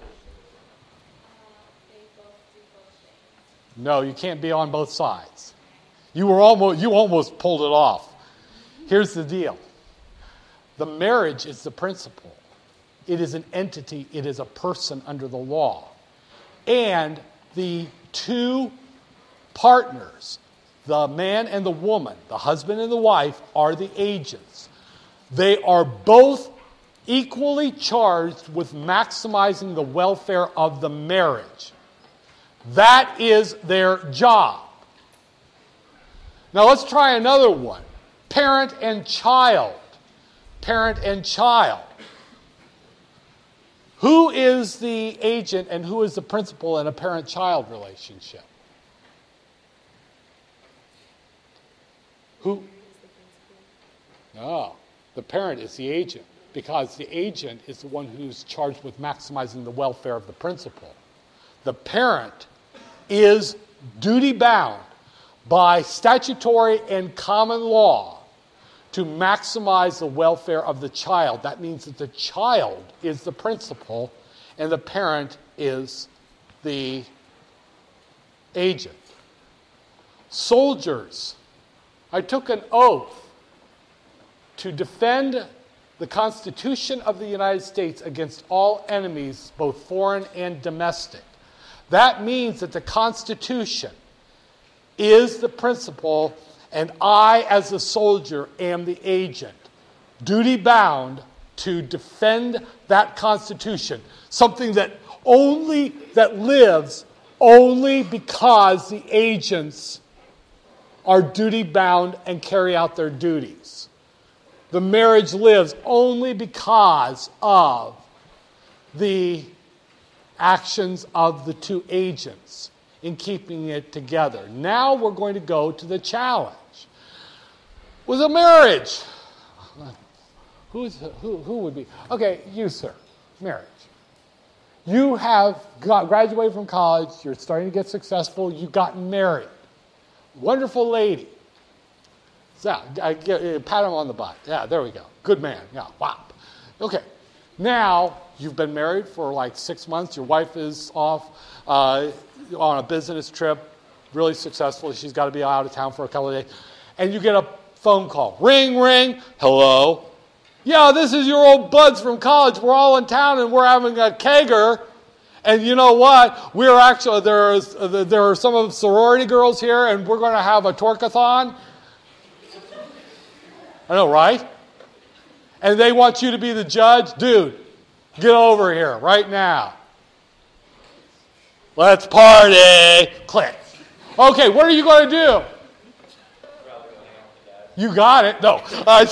No, you can't be on both sides. You were almost you almost pulled it off. Here's the deal. The marriage is the principal. It is an entity, it is a person under the law. And the two partners, the man and the woman, the husband and the wife, are the agents. They are both equally charged with maximizing the welfare of the marriage. That is their job. Now let's try another one. Parent and child. Parent and child. Who is the agent and who is the principal in a parent-child relationship? Who? No, the parent is the agent, because the agent is the one who's charged with maximizing the welfare of the principal. The parent is duty-bound by statutory and common law to maximize the welfare of the child. That means that the child is the principal and the parent is the agent. Soldiers, I took an oath to defend the Constitution of the United States against all enemies, both foreign and domestic. That means that the Constitution is the principal, and I, as a soldier, am the agent, duty-bound to defend that Constitution, something that only that lives only because the agents are duty-bound and carry out their duties. The marriage lives only because of the actions of the two agents in keeping it together. Now we're going to go to the challenge. With a marriage, who's, who, who would be? Okay, you, sir, marriage. You have got, graduated from college, you're starting to get successful, you've gotten married. Wonderful lady. So, I get, uh, pat him on the butt. Yeah, there we go. Good man. Yeah, wow. Okay, now you've been married for like six months. Your wife is off uh, on a business trip, really successful. She's got to be out of town for a couple of days. And you get a phone call. Ring, ring. Hello. Yeah, this is your old buds from college. We're all in town and we're having a kegger. And you know what? We're actually, there's, there are some of the sorority girls here and we're going to have a twerkathon. I know, right? And they want you to be the judge. Dude, get over here right now. Let's party. Click. Okay, what are you going to do? You got it. No. Uh,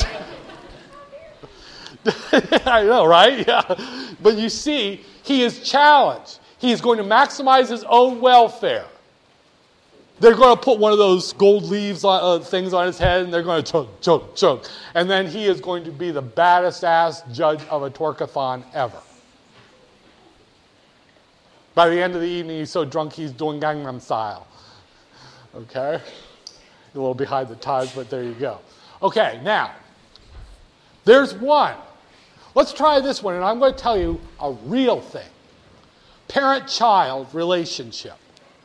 I know, right? Yeah. But you see, he is challenged. He is going to maximize his own welfare. They're going to put one of those gold leaves on, uh, things on his head, and they're going to choke, choke, choke. And then he is going to be the baddest ass judge of a twerkathon ever. By the end of the evening, he's so drunk he's doing Gangnam Style. Okay? A little behind the times, but there you go. Okay, now, there's one. Let's try this one, and I'm going to tell you a real thing. Parent-child relationship.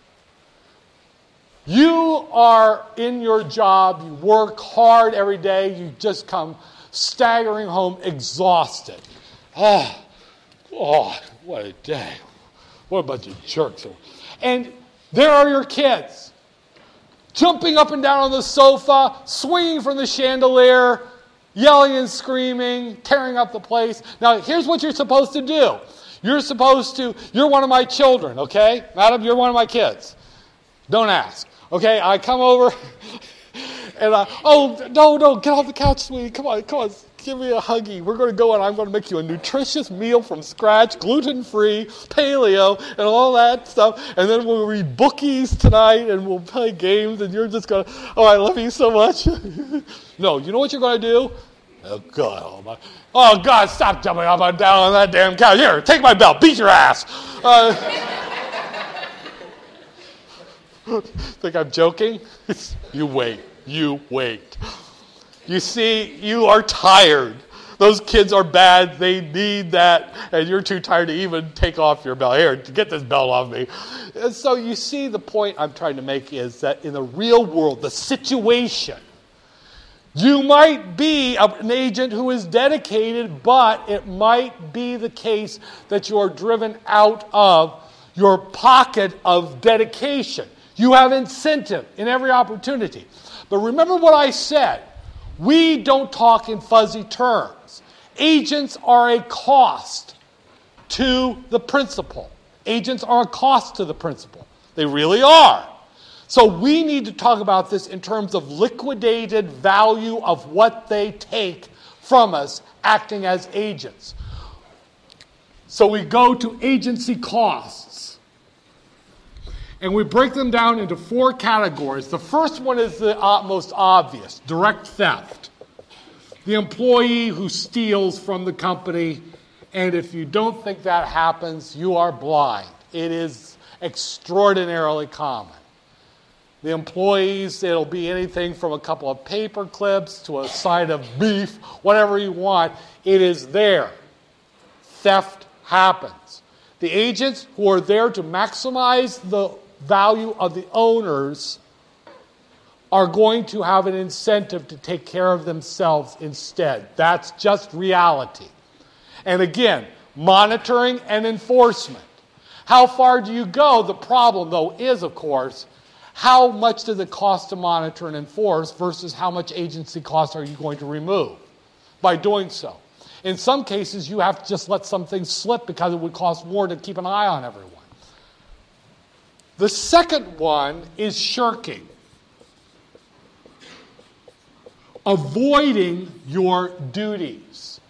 You are in your job, you work hard every day, you just come staggering home exhausted. Oh, oh, what a day. What a bunch of jerks. And there are your kids. jumping up and down on the sofa, swinging from the chandelier, yelling and screaming, tearing up the place. Now, here's what you're supposed to do. You're supposed to, you're one of my children, okay? Madam, you're one of my kids. Don't ask. Okay, I come over and I, oh, no, no, get off the couch, sweetie. Come on, come on, give me a huggy. We're going to go and I'm going to make you a nutritious meal from scratch, gluten-free, paleo, and all that stuff. And then we'll read bookies tonight and we'll play games and you're just going to, oh, I love you so much. No, you know what you're going to do? Oh, God, oh, my, oh, God, stop jumping up and down on that damn couch. Here, take my belt, beat your ass. Uh, think I'm joking? You wait. You wait. You see, you are tired. Those kids are bad. They need that. And you're too tired to even take off your belt. Here, get this belt off me. And so you see the point I'm trying to make is that in the real world, the situation, you might be an agent who is dedicated, but it might be the case that you are driven out of your pocket of dedication. You have incentive in every opportunity. But remember what I said. We don't talk in fuzzy terms. Agents are a cost to the principal. Agents are a cost to the principal. They really are. So we need to talk about this in terms of liquidated value of what they take from us acting as agents. So we go to agency costs. And we break them down into four categories. The first one is the uh, most obvious, direct theft. The employee who steals from the company, and if you don't think that happens, you are blind. It is extraordinarily common. The employees, it'll be anything from a couple of paper clips to a side of beef, whatever you want. It is there. Theft happens. The agents who are there to maximize the value of the owners are going to have an incentive to take care of themselves instead. That's just reality. And again, monitoring and enforcement. How far do you go? The problem, though, is, of course, how much does it cost to monitor and enforce versus how much agency cost are you going to remove by doing so? In some cases, you have to just let some things slip because it would cost more to keep an eye on everyone. The second one is shirking. Avoiding your duties.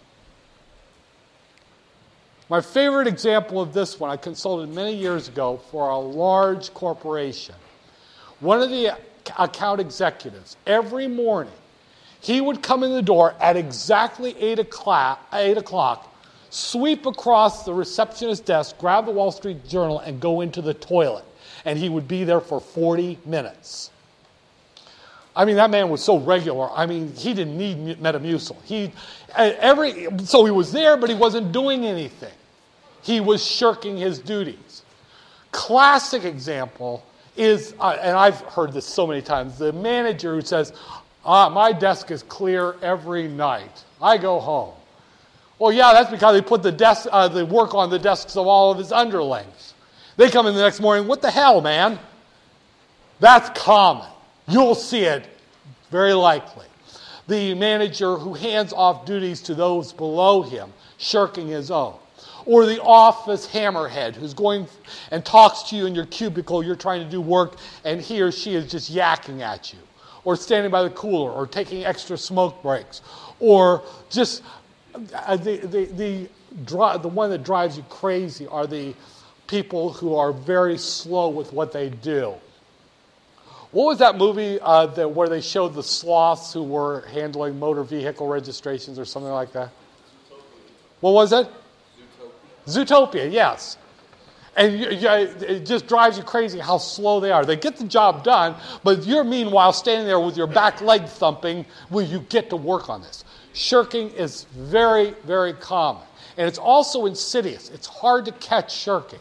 My favorite example of this one, I consulted many years ago for a large corporation. One of the account executives, every morning, he would come in the door at exactly eight o'clock, eight o'clock, sweep across the receptionist's desk, grab the Wall Street Journal, and go into the toilet. And he would be there for forty minutes. I mean, that man was so regular. I mean, he didn't need Metamucil. He, every, so he was there, but he wasn't doing anything. He was shirking his duties. Classic example is, uh, and I've heard this so many times, the manager who says, ah, my desk is clear every night. I go home. Well, yeah, that's because he put the desk, uh, the work on the desks of all of his underlings. They come in the next morning, what the hell, man? That's common. You'll see it very likely. The manager who hands off duties to those below him, shirking his own. Or the office hammerhead who's going and talks to you in your cubicle, you're trying to do work, and he or she is just yakking at you. Or standing by the cooler, or taking extra smoke breaks. Or just, uh, the, the, the, dri- the one that drives you crazy are the people who are very slow with what they do. What was that movie uh, that, where they showed the sloths who were handling motor vehicle registrations or something like that? Zootopia. What was it? Zootopia. Zootopia, yes. And you, you, it just drives you crazy how slow they are. They get the job done, but you're meanwhile standing there with your back leg thumping when you get to work on this. Shirking is very, very common. And it's also insidious. It's hard to catch shirking.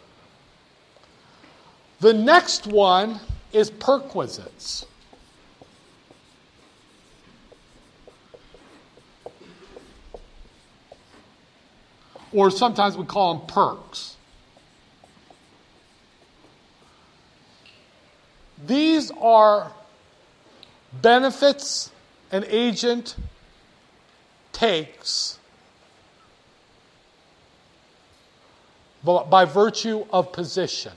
The next one is perquisites. Or sometimes we call them perks. These are benefits an agent takes by virtue of position.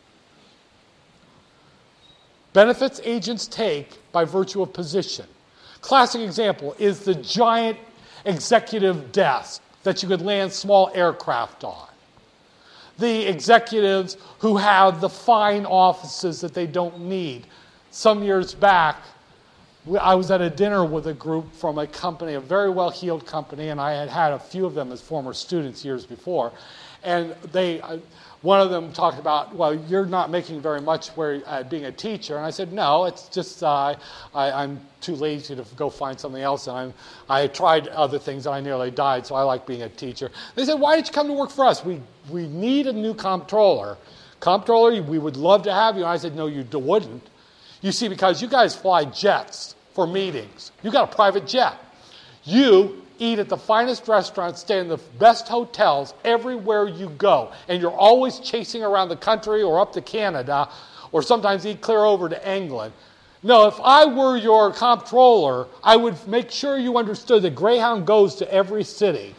Benefits agents take by virtue of position. Classic example is the giant executive desk that you could land small aircraft on. The executives who have the fine offices that they don't need. Some years back, I was at a dinner with a group from a company, a very well-heeled company, and I had had a few of them as former students years before. And they, one of them talked about, well, you're not making very much where uh, being a teacher. And I said, no, it's just uh, I, I'm too lazy to go find something else. And I'm, I tried other things and I nearly died, so I like being a teacher. They said, why did you come to work for us? We, we need a new comptroller. Comptroller, we would love to have you. And I said, no, you wouldn't. You see, because you guys fly jets for meetings. You got a private jet. You eat at the finest restaurants, stay in the best hotels everywhere you go. And you're always chasing around the country or up to Canada, or sometimes eat clear over to England. No, if I were your comptroller, I would make sure you understood that Greyhound goes to every city.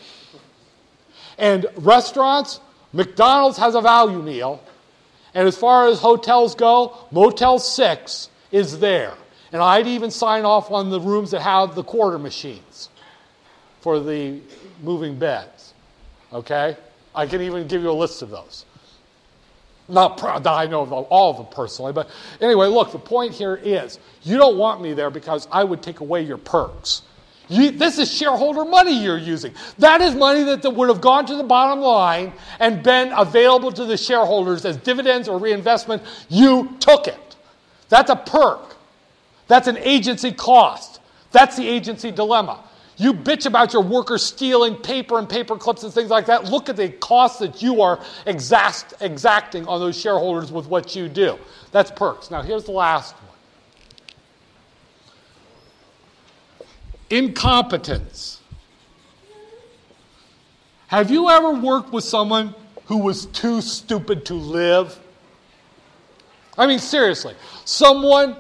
And restaurants, McDonald's has a value meal. And as far as hotels go, Motel six is there. And I'd even sign off on the rooms that have the quarter machines for the moving beds. Okay? I can even give you a list of those. Not proud that I know of all of them personally, but anyway, look, the point here is you don't want me there because I would take away your perks. You, this is shareholder money you're using. That is money that, that would have gone to the bottom line and been available to the shareholders as dividends or reinvestment. You took it. That's a perk. That's an agency cost. That's the agency dilemma. You bitch about your workers stealing paper and paper clips and things like that. Look at the cost that you are exact, exacting on those shareholders with what you do. That's perks. Now, here's the last one. Incompetence. Have you ever worked with someone who was too stupid to live? I mean, seriously. Someone...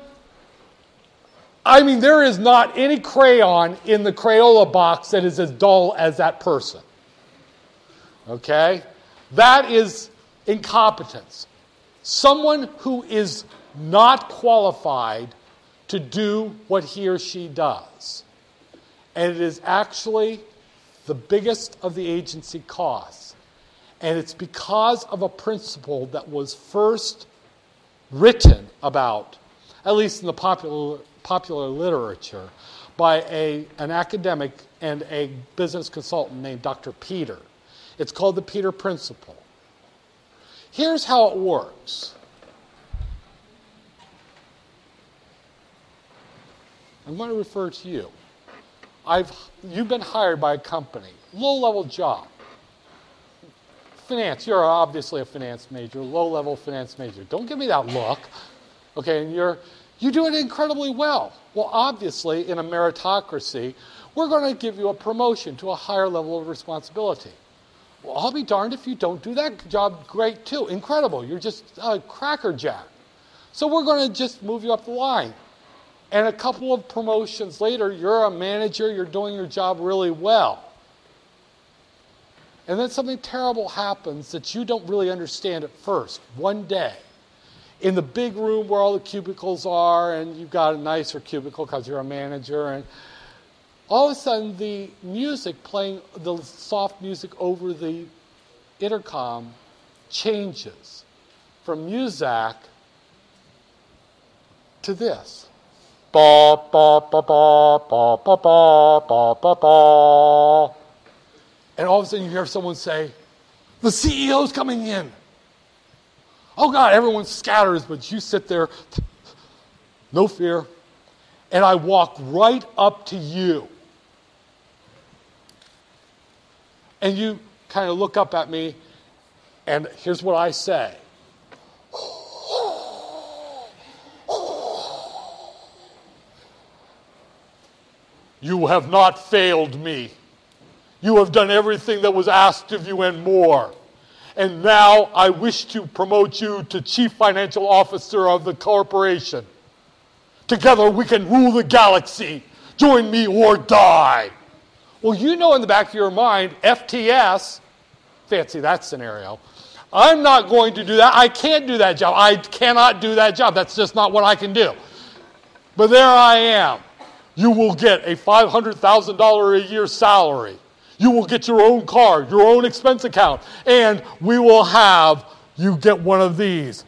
I mean, there is not any crayon in the Crayola box that is as dull as that person. Okay? That is incompetence. Someone who is not qualified to do what he or she does. And it is actually the biggest of the agency costs. And it's because of a principle that was first written about, at least in the popular popular literature, by a, an academic and a business consultant named Doctor Peter. It's called the Peter Principle. Here's how it works. I'm going to refer to you. I've, you've been hired by a company, low-level job. Finance, you're obviously a finance major, low-level finance major. Don't give me that look. Okay, and you're You do it incredibly well. Well, obviously, in a meritocracy, we're going to give you a promotion to a higher level of responsibility. Well, I'll be darned if you don't do that job great, too. Incredible. You're just a crackerjack. So we're going to just move you up the line. And a couple of promotions later, you're a manager, you're doing your job really well. And then something terrible happens that you don't really understand at first. One day, in the big room where all the cubicles are, and you've got a nicer cubicle because you're a manager, and all of a sudden the music playing, the soft music over the intercom changes from Muzak to this. Ba, ba, ba, ba, ba, ba, ba, ba, ba, ba. And all of a sudden you hear someone say, the C E O's coming in. Oh God, everyone scatters, but you sit there, no fear. And I walk right up to you. And you kind of look up at me, and here's what I say. You have not failed me. You have done everything that was asked of you and more. And now I wish to promote you to Chief Financial Officer of the corporation. Together we can rule the galaxy. Join me or die. Well, you know in the back of your mind, F T S, fancy that scenario. I'm not going to do that. I can't do that job. I cannot do that job. That's just not what I can do. But there I am. You will get a five hundred thousand dollars a year salary. You will get your own car, your own expense account, and we will have you get one of these.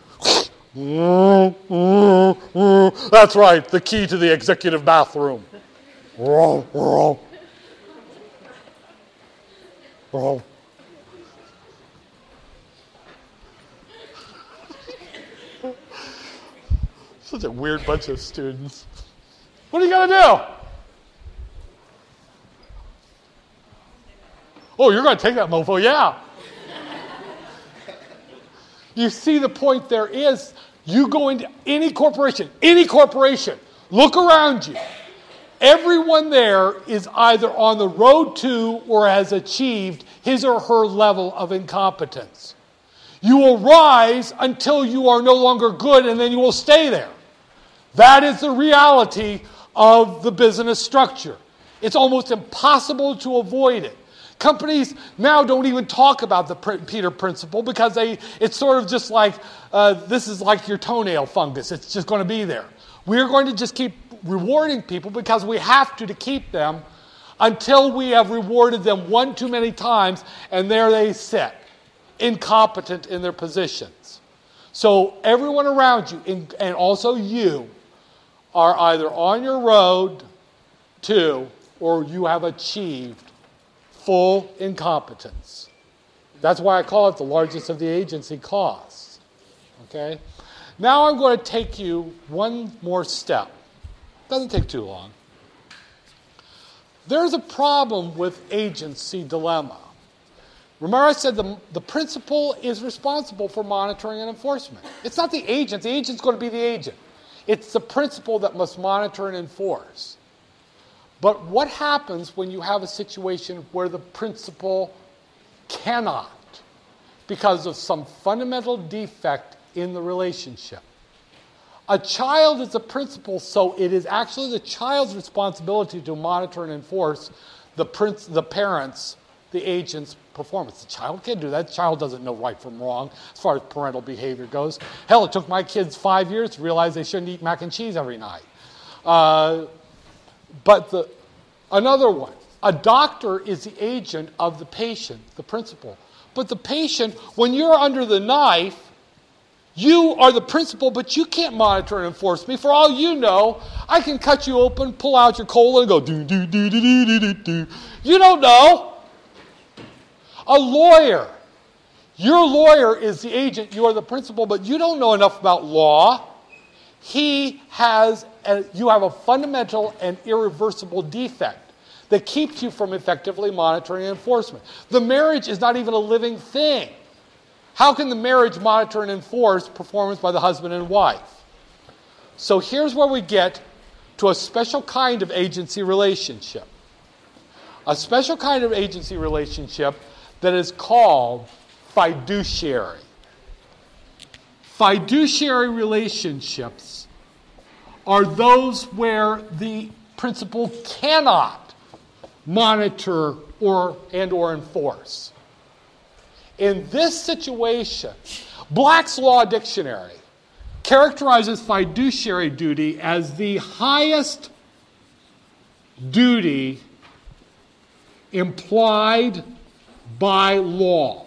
That's right, the key to the executive bathroom. Such a weird bunch of students. What are you going to do? Oh, you're going to take that mofo, yeah. You see the point there is, you go into any corporation, any corporation, look around you. Everyone there is either on the road to or has achieved his or her level of incompetence. You will rise until you are no longer good, and then you will stay there. That is the reality of the business structure. It's almost impossible to avoid it. Companies now don't even talk about the Peter Principle because they it's sort of just like, uh, this is like your toenail fungus. It's just going to be there. We're going to just keep rewarding people because we have to to keep them until we have rewarded them one too many times, and there they sit, incompetent in their positions. So everyone around you, and also you, are either on your road to or you have achieved full incompetence. That's why I call it the largest of the agency costs. Okay? Now I'm going to take you one more step. Doesn't take too long. There's a problem with agency dilemma. Remember I said the, the principal is responsible for monitoring and enforcement. It's not the agent. The agent's going to be the agent. It's the principal that must monitor and enforce. But what happens when you have a situation where the principal cannot because of some fundamental defect in the relationship? A child is a principal, so it is actually the child's responsibility to monitor and enforce the, prince, the parents, the agent's performance. The child can't do that. The child doesn't know right from wrong as far as parental behavior goes. Hell, it took my kids five years to realize they shouldn't eat mac and cheese every night. Uh, But the, another one, a doctor is the agent of the patient, the principal. But the patient, when you're under the knife, you are the principal, but you can't monitor and enforce me. For all you know, I can cut you open, pull out your colon, and go do do do do do do do. You don't know. A lawyer, your lawyer is the agent, you are the principal, but you don't know enough about law. He has, a, you have a fundamental and irreversible defect that keeps you from effectively monitoring and enforcement. The marriage is not even a living thing. How can the marriage monitor and enforce performance by the husband and wife? So here's where we get to a special kind of agency relationship. A special kind of agency relationship that is called fiduciary. Fiduciary relationships are those where the principal cannot monitor or and or enforce. In this situation, Black's Law Dictionary characterizes fiduciary duty as the highest duty implied by law.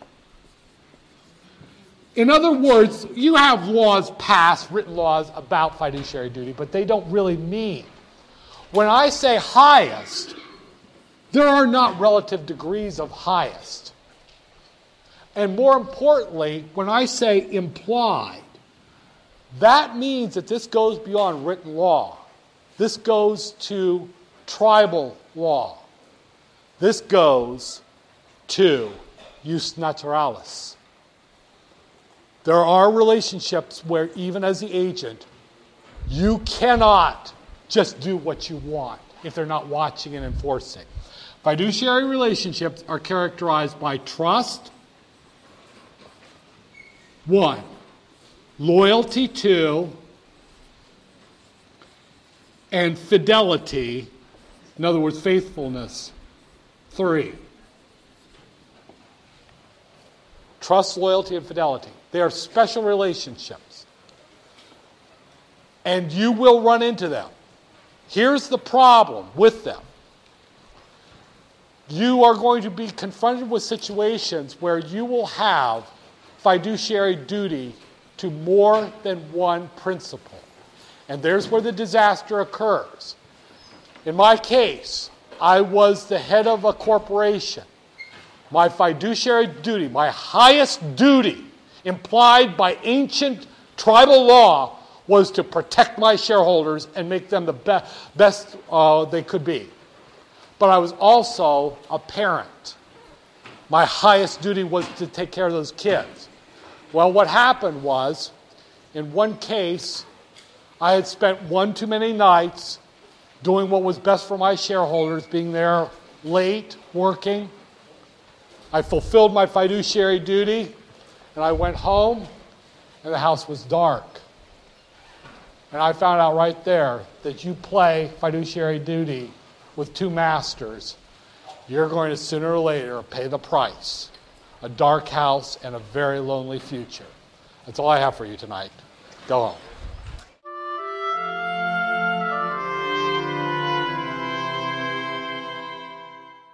In other words, you have laws passed, written laws about fiduciary duty, but they don't really mean. When I say highest, there are not relative degrees of highest. And more importantly, when I say implied, that means that this goes beyond written law. This goes to tribal law. This goes to jus naturalis. There are relationships where even as the agent, you cannot just do what you want if they're not watching and enforcing. Fiduciary relationships are characterized by trust, one, loyalty to, and fidelity, in other words, faithfulness, three. Trust, loyalty, and fidelity. They are special relationships. And you will run into them. Here's the problem with them. You are going to be confronted with situations where you will have fiduciary duty to more than one principal. And there's where the disaster occurs. In my case, I was the head of a corporation. My fiduciary duty, my highest duty, implied by ancient tribal law, was to protect my shareholders and make them the be- best uh, they could be. But I was also a parent. My highest duty was to take care of those kids. Well, what happened was, in one case, I had spent one too many nights doing what was best for my shareholders, being there late, working. I fulfilled my fiduciary duty, and I went home, and the house was dark. And I found out right there that you play fiduciary duty with two masters, you're going to sooner or later pay the price. A dark house and a very lonely future. That's all I have for you tonight. Go home.